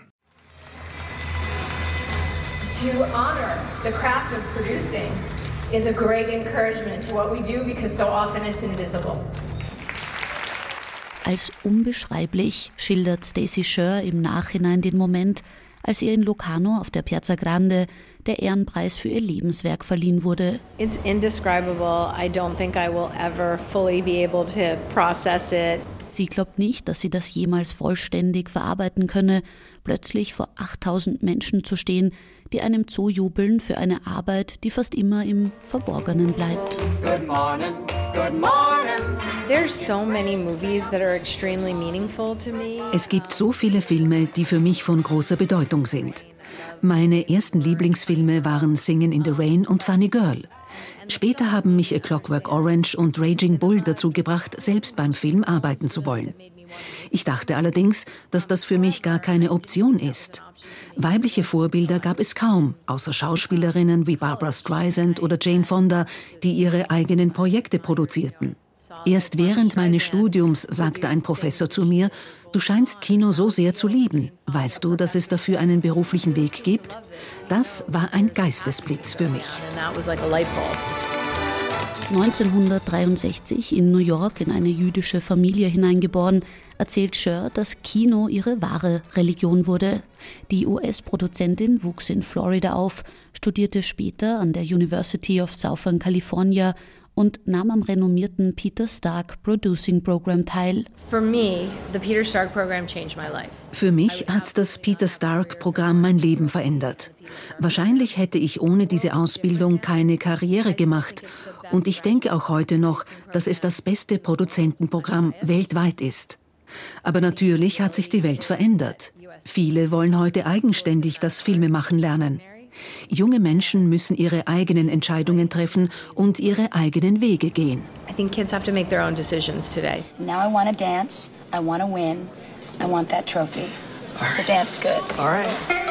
To honor the craft of producing is a great encouragement to what we do because so often it's invisible. Als unbeschreiblich schildert Stacey Sher im Nachhinein den Moment, als ihr in Locarno auf der Piazza Grande der Ehrenpreis für ihr Lebenswerk verliehen wurde. It's indescribable. I don't think I will ever fully be able to process it. Sie glaubt nicht, dass sie das jemals vollständig verarbeiten könne, plötzlich vor 8000 Menschen zu stehen, die einem zujubeln für eine Arbeit, die fast immer im Verborgenen bleibt. Good morning, good morning. There's so many movies that are extremely meaningful to me. Es gibt so viele Filme, die für mich von großer Bedeutung sind. Meine ersten Lieblingsfilme waren Singin' in the Rain und Funny Girl. Später haben mich A Clockwork Orange und Raging Bull dazu gebracht, selbst beim Film arbeiten zu wollen. Ich dachte allerdings, dass das für mich gar keine Option ist. Weibliche Vorbilder gab es kaum, außer Schauspielerinnen wie Barbra Streisand oder Jane Fonda, die ihre eigenen Projekte produzierten. Erst während meines Studiums sagte ein Professor zu mir, du scheinst Kino so sehr zu lieben. Weißt du, dass es dafür einen beruflichen Weg gibt? Das war ein Geistesblitz für mich. 1963 in New York in eine jüdische Familie hineingeboren, erzählt Sher, dass Kino ihre wahre Religion wurde. Die US-Produzentin wuchs in Florida auf, studierte später an der University of Southern California und nahm am renommierten Peter Stark Producing Program teil. For me, the Peter Stark program changed my life. Für mich hat das Peter Stark-Programm mein Leben verändert. Wahrscheinlich hätte ich ohne diese Ausbildung keine Karriere gemacht. Und ich denke auch heute noch, dass es das beste Produzentenprogramm weltweit ist. Aber natürlich hat sich die Welt verändert. Viele wollen heute eigenständig das Filmemachen lernen. Junge Menschen müssen ihre eigenen Entscheidungen treffen und ihre eigenen Wege gehen. I think kids have to make their own decisions today. Now I want to dance, I want to win, I want that trophy. So dance good. All right.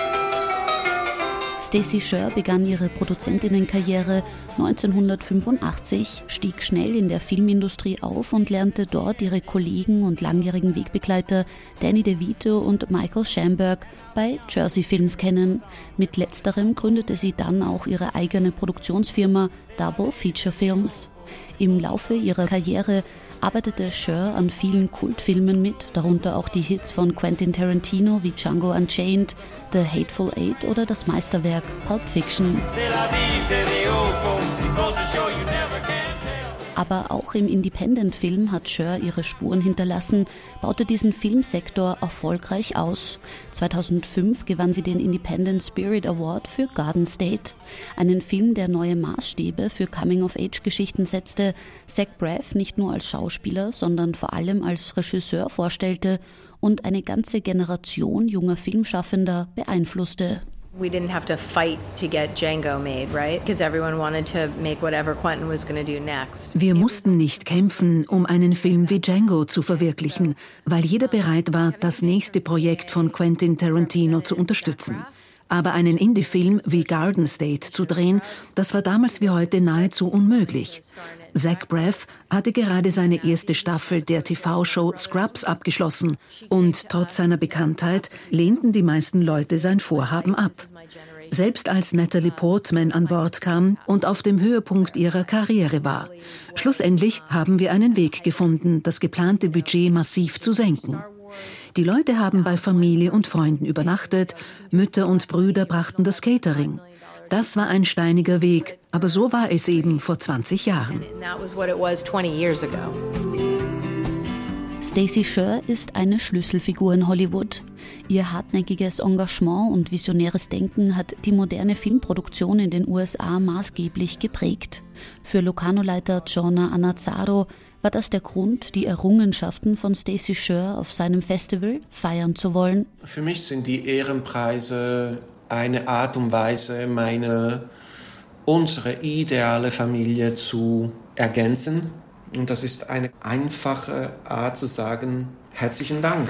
Stacey Sher begann ihre Produzentinnenkarriere 1985, stieg schnell in der Filmindustrie auf und lernte dort ihre Kollegen und langjährigen Wegbegleiter Danny DeVito und Michael Schamberg bei Jersey Films kennen. Mit letzterem gründete sie dann auch ihre eigene Produktionsfirma Double Feature Films. Im Laufe ihrer Karriere arbeitete Sher an vielen Kultfilmen mit, darunter auch die Hits von Quentin Tarantino wie Django Unchained, The Hateful Eight oder das Meisterwerk Pulp Fiction. Aber auch im Independent-Film hat Sher ihre Spuren hinterlassen, baute diesen Filmsektor erfolgreich aus. 2005 gewann sie den Independent Spirit Award für Garden State. Einen Film, der neue Maßstäbe für Coming-of-Age-Geschichten setzte, Zach Braff nicht nur als Schauspieler, sondern vor allem als Regisseur vorstellte und eine ganze Generation junger Filmschaffender beeinflusste. We didn't have to fight to get Django made, right? Because everyone wanted to make whatever Quentin was going to do next. Wir mussten nicht kämpfen, um einen Film wie Django zu verwirklichen, weil jeder bereit war, das nächste Projekt von Quentin Tarantino zu unterstützen. Aber einen Indie-Film wie Garden State zu drehen, das war damals wie heute nahezu unmöglich. Zach Braff hatte gerade seine erste Staffel der TV-Show Scrubs abgeschlossen und trotz seiner Bekanntheit lehnten die meisten Leute sein Vorhaben ab. Selbst als Natalie Portman an Bord kam und auf dem Höhepunkt ihrer Karriere war. Schlussendlich haben wir einen Weg gefunden, das geplante Budget massiv zu senken. Die Leute haben bei Familie und Freunden übernachtet, Mütter und Brüder brachten das Catering. Das war ein steiniger Weg, aber so war es eben vor 20 Jahren. Stacey Sher ist eine Schlüsselfigur in Hollywood. Ihr hartnäckiges Engagement und visionäres Denken hat die moderne Filmproduktion in den USA maßgeblich geprägt. Für Locarno-Leiter Giorna Anazzaro war das der Grund, die Errungenschaften von Stacey Sher auf seinem Festival feiern zu wollen. Für mich sind die Ehrenpreise eine Art und Weise, unsere ideale Familie zu ergänzen. Und das ist eine einfache Art zu sagen, herzlichen Dank.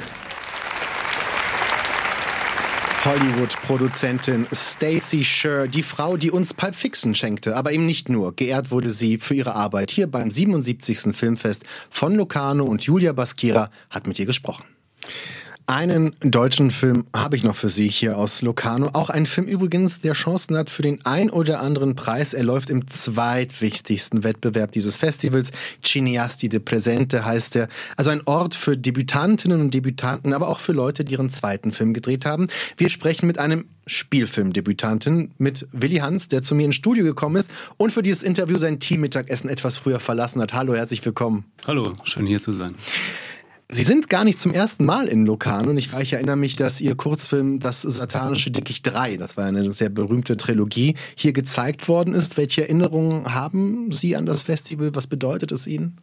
Hollywood-Produzentin Stacey Sher, die Frau, die uns Pulp Fiction schenkte, aber eben nicht nur. Geehrt wurde sie für ihre Arbeit hier beim 77. Filmfest von Locarno und Julia Baschira hat mit ihr gesprochen. Einen deutschen Film habe ich noch für Sie hier aus Locarno. Auch ein Film übrigens, der Chancen hat für den ein oder anderen Preis. Er läuft im zweitwichtigsten Wettbewerb dieses Festivals. Cineasti de Presente heißt er. Also ein Ort für Debütantinnen und Debütanten, aber auch für Leute, die ihren zweiten Film gedreht haben. Wir sprechen mit einem Spielfilmdebütanten, mit Willi Hans, der zu mir ins Studio gekommen ist und für dieses Interview sein Teammittagessen etwas früher verlassen hat. Hallo, herzlich willkommen. Hallo, schön hier zu sein. Sie sind gar nicht zum ersten Mal in Locarno und ich erinnere mich, dass Ihr Kurzfilm Das satanische Dickicht 3, das war eine sehr berühmte Trilogie, hier gezeigt worden ist. Welche Erinnerungen haben Sie an das Festival? Was bedeutet es Ihnen?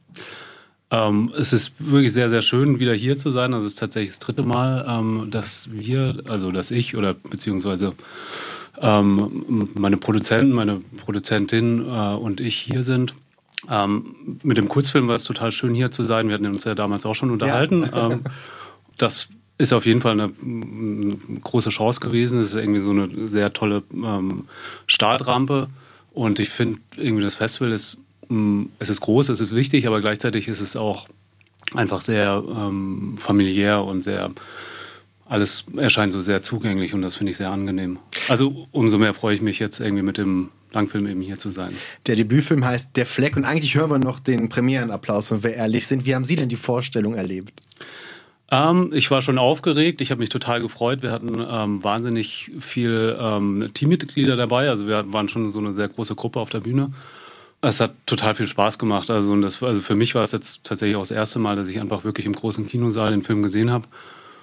Es ist wirklich sehr, sehr schön, wieder hier zu sein. Also es ist tatsächlich das dritte Mal, dass ich oder beziehungsweise meine Produzentin und ich hier sind. Mit dem Kurzfilm war es total schön, hier zu sein. Wir hatten uns ja damals auch schon unterhalten. Ja. Das ist auf jeden Fall eine große Chance gewesen. Es ist irgendwie so eine sehr tolle Startrampe. Und ich finde irgendwie, das Festival es ist groß, es ist wichtig, aber gleichzeitig ist es auch einfach sehr familiär und alles erscheint so sehr zugänglich und das finde ich sehr angenehm. Also umso mehr freue ich mich jetzt irgendwie mit dem Langfilm eben hier zu sein. Der Debütfilm heißt Der Fleck und eigentlich hören wir noch den Premierenapplaus, wenn wir ehrlich sind. Wie haben Sie denn die Vorstellung erlebt? Ich war schon aufgeregt, ich habe mich total gefreut. Wir hatten wahnsinnig viele Teammitglieder dabei, also wir waren schon so eine sehr große Gruppe auf der Bühne. Es hat total viel Spaß gemacht. Also für mich war es jetzt tatsächlich auch das erste Mal, dass ich einfach wirklich im großen Kinosaal den Film gesehen habe.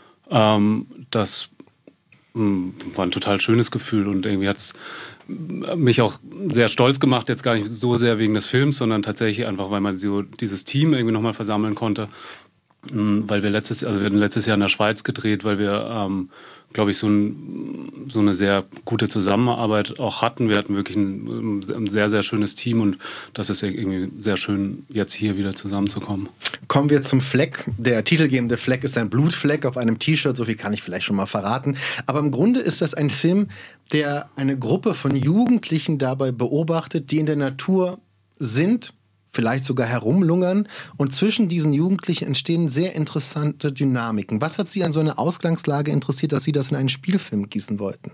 Das war ein total schönes Gefühl und irgendwie hat es mich auch sehr stolz gemacht, jetzt gar nicht so sehr wegen des Films, sondern tatsächlich einfach, weil man so dieses Team irgendwie nochmal versammeln konnte. Weil wir letztes Jahr in der Schweiz gedreht, weil wir, glaube ich, so eine sehr gute Zusammenarbeit auch hatten. Wir hatten wirklich ein sehr, sehr schönes Team und das ist irgendwie sehr schön, jetzt hier wieder zusammenzukommen. Kommen wir zum Fleck. Der titelgebende Fleck ist ein Blutfleck auf einem T-Shirt, so viel kann ich vielleicht schon mal verraten. Aber im Grunde ist das ein Film, der eine Gruppe von Jugendlichen dabei beobachtet, die in der Natur sind, vielleicht sogar herumlungern und zwischen diesen Jugendlichen entstehen sehr interessante Dynamiken. Was hat Sie an so einer Ausgangslage interessiert, dass Sie das in einen Spielfilm gießen wollten?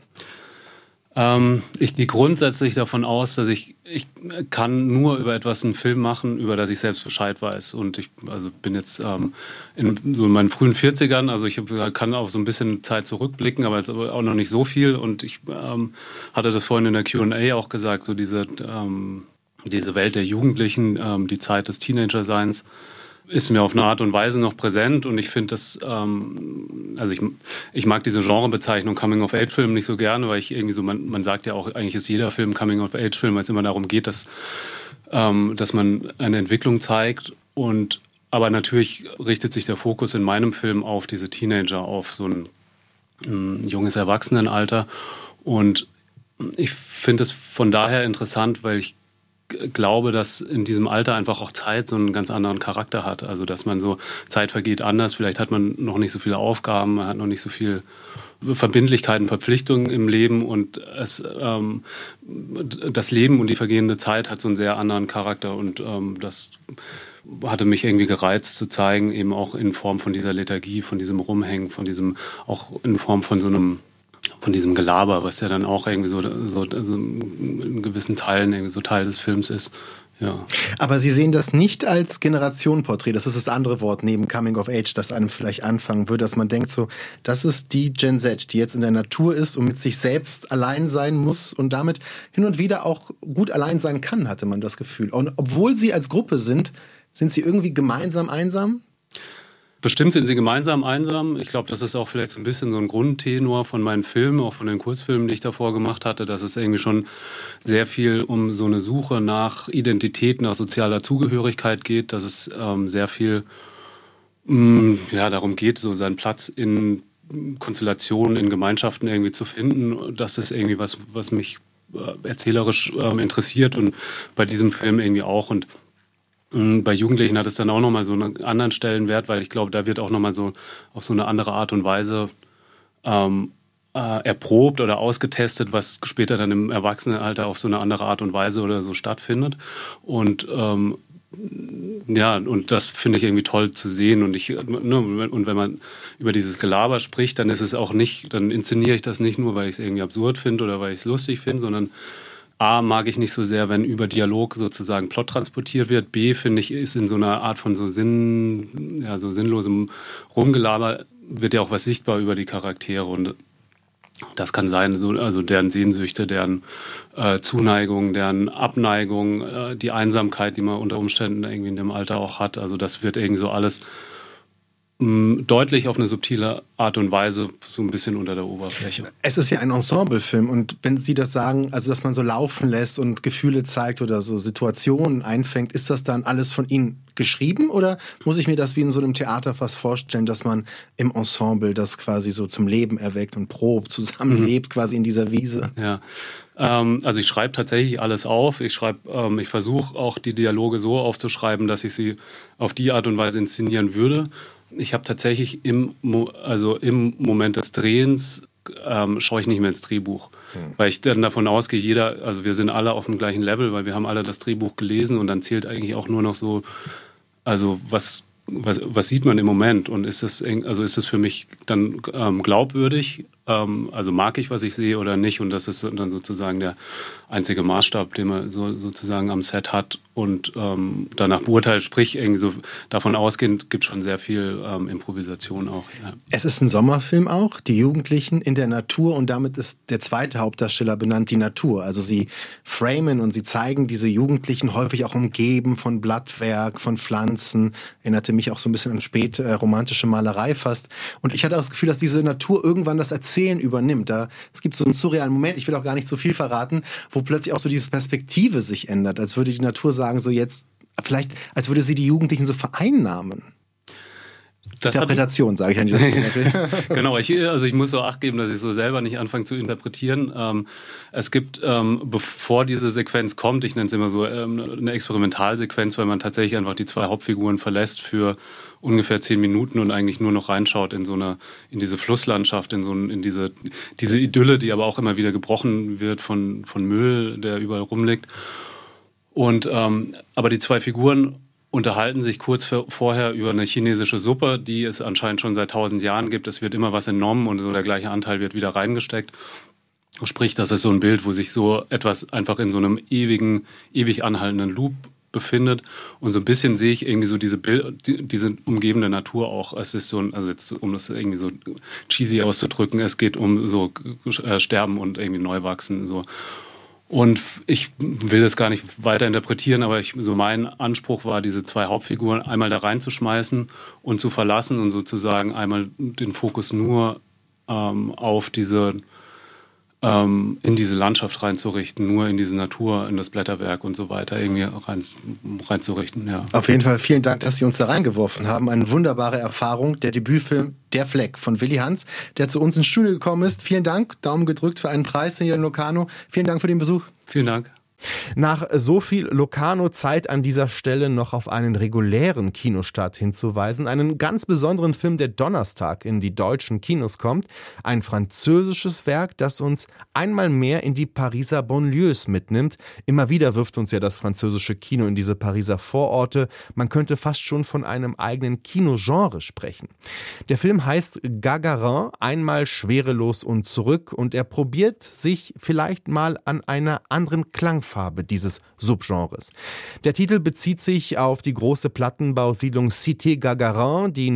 Ich gehe grundsätzlich davon aus, dass ich kann nur über etwas einen Film machen, über das ich selbst Bescheid weiß. Und ich bin jetzt in meinen frühen 40ern, also ich kann auf so ein bisschen Zeit zurückblicken, aber jetzt auch noch nicht so viel. Und ich hatte das vorhin in der Q&A auch gesagt, so diese diese Welt der Jugendlichen, die Zeit des Teenager-Seins, ist mir auf eine Art und Weise noch präsent und ich finde das, also ich mag diese Genrebezeichnung Coming-of-Age-Film nicht so gerne, weil ich irgendwie so, man sagt ja auch, eigentlich ist jeder Film Coming-of-Age-Film, weil es immer darum geht, dass man eine Entwicklung zeigt aber natürlich richtet sich der Fokus in meinem Film auf diese Teenager, auf so ein junges Erwachsenenalter und ich finde es von daher interessant, weil ich glaube, dass in diesem Alter einfach auch Zeit so einen ganz anderen Charakter hat. Also, dass man so, Zeit vergeht anders, vielleicht hat man noch nicht so viele Aufgaben, man hat noch nicht so viel Verbindlichkeiten, Verpflichtungen im Leben und das Leben und die vergehende Zeit hat so einen sehr anderen Charakter und das hatte mich irgendwie gereizt zu zeigen, eben auch in Form von dieser Lethargie, von diesem Rumhängen, auch in Form von diesem Gelaber, was ja dann auch irgendwie so in gewissen Teilen irgendwie so Teil des Films ist. Ja. Aber Sie sehen das nicht als Generationenporträt, das ist das andere Wort neben Coming of Age, das einem vielleicht anfangen würde, dass man denkt so, das ist die Gen Z, die jetzt in der Natur ist und mit sich selbst allein sein muss und damit hin und wieder auch gut allein sein kann, hatte man das Gefühl. Und obwohl sie als Gruppe sind sie irgendwie gemeinsam einsam? Bestimmt sind sie gemeinsam einsam. Ich glaube, das ist auch vielleicht so ein bisschen so ein Grundtenor von meinen Filmen, auch von den Kurzfilmen, die ich davor gemacht hatte, dass es irgendwie schon sehr viel um so eine Suche nach Identität, nach sozialer Zugehörigkeit geht, dass es sehr viel darum geht, so seinen Platz in Konstellationen, in Gemeinschaften irgendwie zu finden. Das ist irgendwie was mich erzählerisch interessiert und bei diesem Film irgendwie auch. Und bei Jugendlichen hat es dann auch nochmal so einen anderen Stellenwert, weil ich glaube, da wird auch nochmal so auf so eine andere Art und Weise erprobt oder ausgetestet, was später dann im Erwachsenenalter auf so eine andere Art und Weise oder so stattfindet. Und und das finde ich irgendwie toll zu sehen. Und wenn man über dieses Gelaber spricht, dann ist es auch nicht, dann inszeniere ich das nicht nur, weil ich es irgendwie absurd finde oder weil ich es lustig finde, sondern A, mag ich nicht so sehr, wenn über Dialog sozusagen Plot transportiert wird. B, finde ich, ist in so einer Art von so sinnlosem Rumgelaber wird ja auch was sichtbar über die Charaktere. Und das kann sein, also deren Sehnsüchte, deren Zuneigung, deren Abneigung, die Einsamkeit, die man unter Umständen irgendwie in dem Alter auch hat. Also das wird irgendwie so alles deutlich auf eine subtile Art und Weise so ein bisschen unter der Oberfläche. Es ist ja ein Ensemblefilm und wenn Sie das sagen, also dass man so laufen lässt und Gefühle zeigt oder so Situationen einfängt, ist das dann alles von Ihnen geschrieben oder muss ich mir das wie in so einem Theater fast vorstellen, dass man im Ensemble das quasi so zum Leben erweckt und probt, zusammenlebt quasi in dieser Wiese? Ja. Also ich schreibe tatsächlich alles auf. Ich versuche auch die Dialoge so aufzuschreiben, dass ich sie auf die Art und Weise inszenieren würde. Ich habe tatsächlich im Moment des Drehens schaue ich nicht mehr ins Drehbuch, weil ich dann davon ausgehe, also wir sind alle auf dem gleichen Level, weil wir haben alle das Drehbuch gelesen und dann zählt eigentlich auch nur noch so, also was sieht man im Moment und ist es für mich dann glaubwürdig, also mag ich, was ich sehe oder nicht und das ist dann sozusagen der einzige Maßstab, den man sozusagen am Set hat und danach beurteilt, sprich irgendwie so davon ausgehend gibt schon sehr viel Improvisation auch. Ja. Es ist ein Sommerfilm auch, die Jugendlichen in der Natur und damit ist der zweite Hauptdarsteller benannt, die Natur. Also sie framen und sie zeigen diese Jugendlichen häufig auch umgeben von Blattwerk, von Pflanzen, erinnerte mich auch so ein bisschen an romantische Malerei fast und ich hatte auch das Gefühl, dass diese Natur irgendwann das Erzählen übernimmt. Es gibt so einen surrealen Moment, ich will auch gar nicht so viel verraten, wo plötzlich auch so diese Perspektive sich ändert, als würde die Natur sagen, so jetzt, vielleicht, als würde sie die Jugendlichen so vereinnahmen. Interpretation, sage ich an dieser Stelle. Genau, ich muss so Acht geben, dass ich so selber nicht anfange zu interpretieren. Es gibt, bevor diese Sequenz kommt, ich nenne es immer so eine Experimentalsequenz, weil man tatsächlich einfach die zwei Hauptfiguren verlässt für ungefähr 10 Minuten und eigentlich nur noch reinschaut in diese Flusslandschaft, in diese Idylle, die aber auch immer wieder gebrochen wird von Müll, der überall rumliegt. Und aber die zwei Figuren unterhalten sich kurz vorher über eine chinesische Suppe, die es anscheinend schon seit 1000 Jahren gibt. Es wird immer was entnommen und so der gleiche Anteil wird wieder reingesteckt. Sprich, das ist so ein Bild, wo sich so etwas einfach in so einem ewig anhaltenden Loop befindet. Und so ein bisschen sehe ich irgendwie so diese umgebende Natur auch. Es ist so also jetzt, um das irgendwie so cheesy auszudrücken, es geht um so Sterben und irgendwie Neuwachsen. So. Und ich will das gar nicht weiter interpretieren, aber mein Anspruch war, diese 2 Hauptfiguren einmal da reinzuschmeißen und zu verlassen und sozusagen einmal den Fokus nur auf in diese Landschaft reinzurichten, nur in diese Natur, in das Blätterwerk und so weiter irgendwie reinzurichten. Ja. Auf jeden Fall vielen Dank, dass Sie uns da reingeworfen haben. Eine wunderbare Erfahrung, der Debütfilm Der Fleck von Willi Hans, der zu uns ins Studio gekommen ist. Vielen Dank, Daumen gedrückt für einen Preis hier in Locarno. Vielen Dank für den Besuch. Vielen Dank. Nach so viel Locarno-Zeit an dieser Stelle noch auf einen regulären Kinostart hinzuweisen, einen ganz besonderen Film, der Donnerstag in die deutschen Kinos kommt. Ein französisches Werk, das uns einmal mehr in die Pariser Banlieues mitnimmt. Immer wieder wirft uns ja das französische Kino in diese Pariser Vororte. Man könnte fast schon von einem eigenen Kinogenre sprechen. Der Film heißt Gagarin, einmal schwerelos und zurück, und er probiert sich vielleicht mal an einer anderen Klangfarbe dieses Subgenres. Der Titel bezieht sich auf die große Plattenbausiedlung Cité Gagarin, die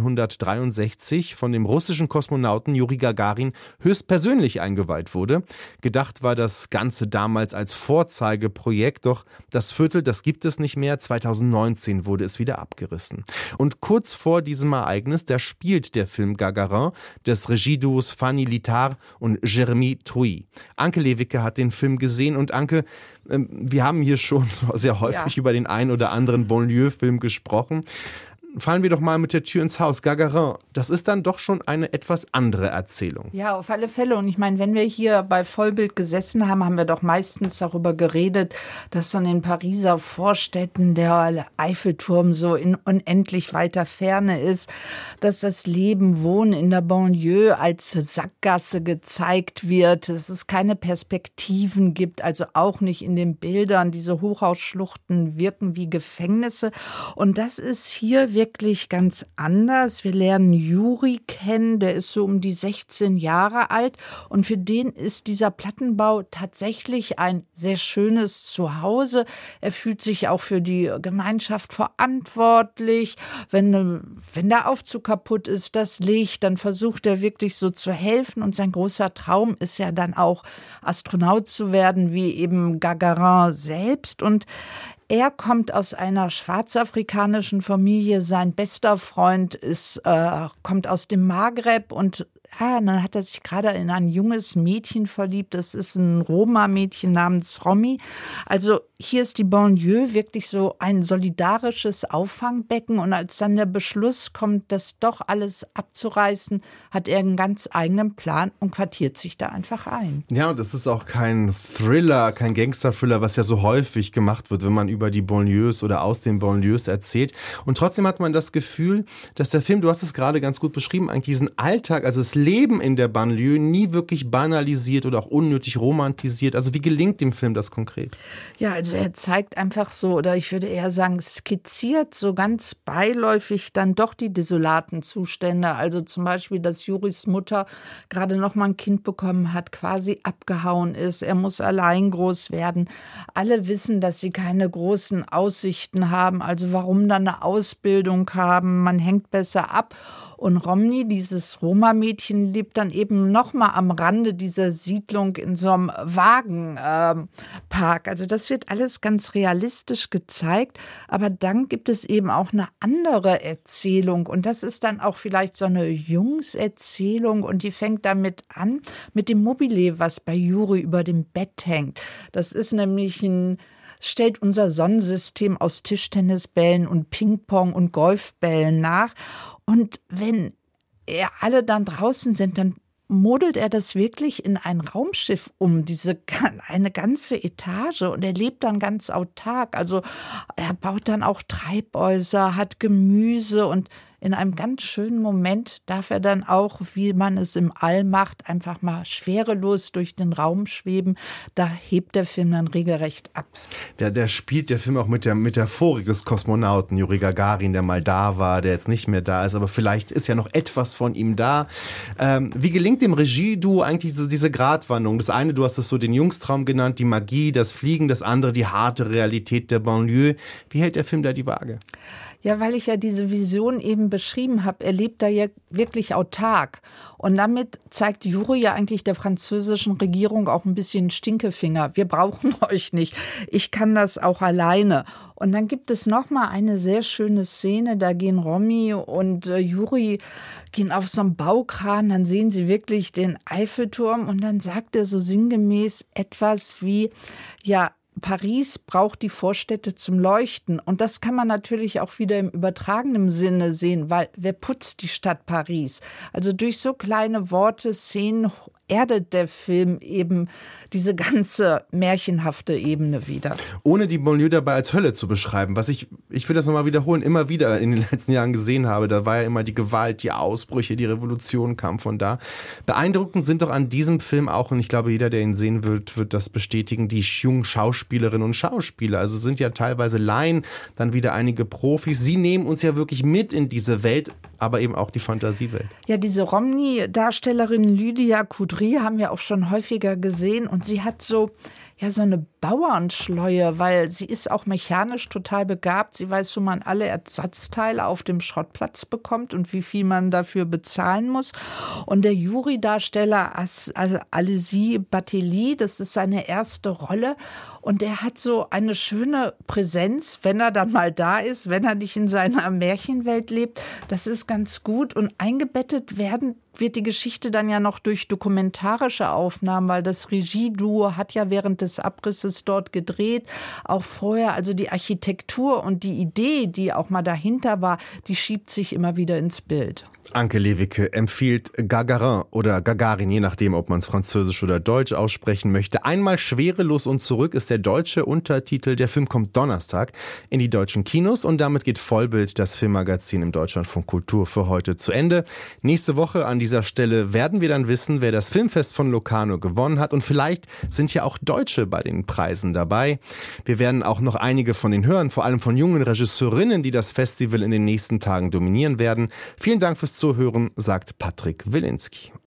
1963 von dem russischen Kosmonauten Juri Gagarin höchstpersönlich eingeweiht wurde. Gedacht war das Ganze damals als Vorzeigeprojekt, doch das Viertel, das gibt es nicht mehr. 2019 wurde es wieder abgerissen. Und kurz vor diesem Ereignis, da spielt der Film Gagarin des Regieduos Fanny Littard und Jérémy Trouy. Anke Lewicke hat den Film gesehen, und Anke, wir haben hier schon sehr häufig über den einen oder anderen Banlieue-Film gesprochen. Fallen wir doch mal mit der Tür ins Haus. Gagarin, das ist dann doch schon eine etwas andere Erzählung. Ja, auf alle Fälle. Und ich meine, wenn wir hier bei Vollbild gesessen haben, haben wir doch meistens darüber geredet, dass dann in Pariser Vorstädten der Eiffelturm so in unendlich weiter Ferne ist, dass das Leben, Wohnen in der Banlieue als Sackgasse gezeigt wird, dass es keine Perspektiven gibt, also auch nicht in den Bildern. Diese Hochhausschluchten wirken wie Gefängnisse. Und das ist hier wirklich ganz anders. Wir lernen Juri kennen, der ist so um die 16 Jahre alt, und für den ist dieser Plattenbau tatsächlich ein sehr schönes Zuhause. Er fühlt sich auch für die Gemeinschaft verantwortlich. Wenn der Aufzug kaputt ist, das Licht, dann versucht er wirklich so zu helfen, und sein großer Traum ist ja dann auch Astronaut zu werden, wie eben Gagarin selbst. Und er kommt aus einer schwarzafrikanischen Familie. Sein bester Freund kommt aus dem Maghreb, und dann hat er sich gerade in ein junges Mädchen verliebt. Das ist ein Roma-Mädchen namens Romy. Also hier ist die Banlieue wirklich so ein solidarisches Auffangbecken. Und als dann der Beschluss kommt, das doch alles abzureißen, hat er einen ganz eigenen Plan und quartiert sich da einfach ein. Ja, und das ist auch kein Thriller, kein Gangster-Thriller, was ja so häufig gemacht wird, wenn man über die Banlieues oder aus den Banlieues erzählt. Und trotzdem hat man das Gefühl, dass der Film, du hast es gerade ganz gut beschrieben, eigentlich diesen Alltag, also das Leben in der Banlieue nie wirklich banalisiert oder auch unnötig romantisiert. Also wie gelingt dem Film das konkret? Ja, also er zeigt einfach so, oder ich würde eher sagen, skizziert so ganz beiläufig dann doch die desolaten Zustände. Also zum Beispiel, dass Juris Mutter gerade noch mal ein Kind bekommen hat, quasi abgehauen ist. Er muss allein groß werden. Alle wissen, dass sie keine großen Aussichten haben. Also warum dann eine Ausbildung haben? Man hängt besser ab. Und Romney, dieses Roma-Mädchen, lebt dann eben noch mal am Rande dieser Siedlung in so einem Wagenpark. Also das wird alles ganz realistisch gezeigt. Aber dann gibt es eben auch eine andere Erzählung. Und das ist dann auch vielleicht so eine Jungserzählung. Und die fängt damit an, mit dem Mobile, was bei Juri über dem Bett hängt. Das ist nämlich stellt unser Sonnensystem aus Tischtennisbällen und Ping-Pong und Golfbällen nach. Und wenn alle dann draußen sind, dann modelt er das wirklich in ein Raumschiff um, eine ganze Etage, und er lebt dann ganz autark. Also er baut dann auch Treibhäuser, hat Gemüse, und in einem ganz schönen Moment darf er dann auch, wie man es im All macht, einfach mal schwerelos durch den Raum schweben. Da hebt der Film dann regelrecht ab. Der spielt der Film auch mit der Metaphorik des Kosmonauten Juri Gagarin, der mal da war, der jetzt nicht mehr da ist, aber vielleicht ist ja noch etwas von ihm da. Wie gelingt dem Regie-Duo eigentlich diese Gratwanderung? Das eine, du hast es so den Jungstraum genannt, die Magie, das Fliegen, das andere die harte Realität der Banlieue. Wie hält der Film da die Waage? Ja, weil ich ja diese Vision eben beschrieben habe. Er lebt da ja wirklich autark. Und damit zeigt Juri ja eigentlich der französischen Regierung auch ein bisschen Stinkefinger. Wir brauchen euch nicht. Ich kann das auch alleine. Und dann gibt es noch mal eine sehr schöne Szene. Da gehen Romy und Juri gehen auf so einen Baukran. Dann sehen sie wirklich den Eiffelturm. Und dann sagt er so sinngemäß etwas wie, ja, Paris braucht die Vorstädte zum Leuchten. Und das kann man natürlich auch wieder im übertragenen Sinne sehen, weil wer putzt die Stadt Paris? Also durch so kleine Worte, Szenen erdet der Film eben diese ganze märchenhafte Ebene wieder. Ohne die Banlieue dabei als Hölle zu beschreiben, was ich will das nochmal wiederholen, immer wieder in den letzten Jahren gesehen habe, da war ja immer die Gewalt, die Ausbrüche, die Revolution kam von da. Beeindruckend sind doch an diesem Film auch, und ich glaube, jeder, der ihn sehen wird das bestätigen, die jungen Schauspielerinnen und Schauspieler. Also sind ja teilweise Laien, dann wieder einige Profis. Sie nehmen uns ja wirklich mit in diese Welt, aber eben auch die Fantasiewelt. Ja, diese Romney-Darstellerin Lydia Coudry haben wir auch schon häufiger gesehen und sie hat so eine Bauernschleue, weil sie ist auch mechanisch total begabt. Sie weiß, wo man alle Ersatzteile auf dem Schrottplatz bekommt und wie viel man dafür bezahlen muss. Und der Juri-Darsteller Alesi Batelli, das ist seine erste Rolle. Und er hat so eine schöne Präsenz, wenn er dann mal da ist, wenn er nicht in seiner Märchenwelt lebt. Das ist ganz gut. Und eingebettet wird die Geschichte dann ja noch durch dokumentarische Aufnahmen, weil das Regieduo hat ja während des Abrisses dort gedreht, auch vorher. Also die Architektur und die Idee, die auch mal dahinter war, die schiebt sich immer wieder ins Bild. Anke Lewicke empfiehlt Gagarin oder Gagarin, je nachdem, ob man es französisch oder deutsch aussprechen möchte. Einmal schwerelos und zurück ist der deutsche Untertitel. Der Film kommt Donnerstag in die deutschen Kinos und damit geht Vollbild, das Filmmagazin im Deutschlandfunk Kultur, für heute zu Ende. Nächste Woche an dieser Stelle werden wir dann wissen, wer das Filmfest von Locarno gewonnen hat und vielleicht sind ja auch Deutsche bei den Preisen dabei. Wir werden auch noch einige von denen hören, vor allem von jungen Regisseurinnen, die das Festival in den nächsten Tagen dominieren werden. Vielen Dank fürs Zuhören, sagt Patrick Wilinski.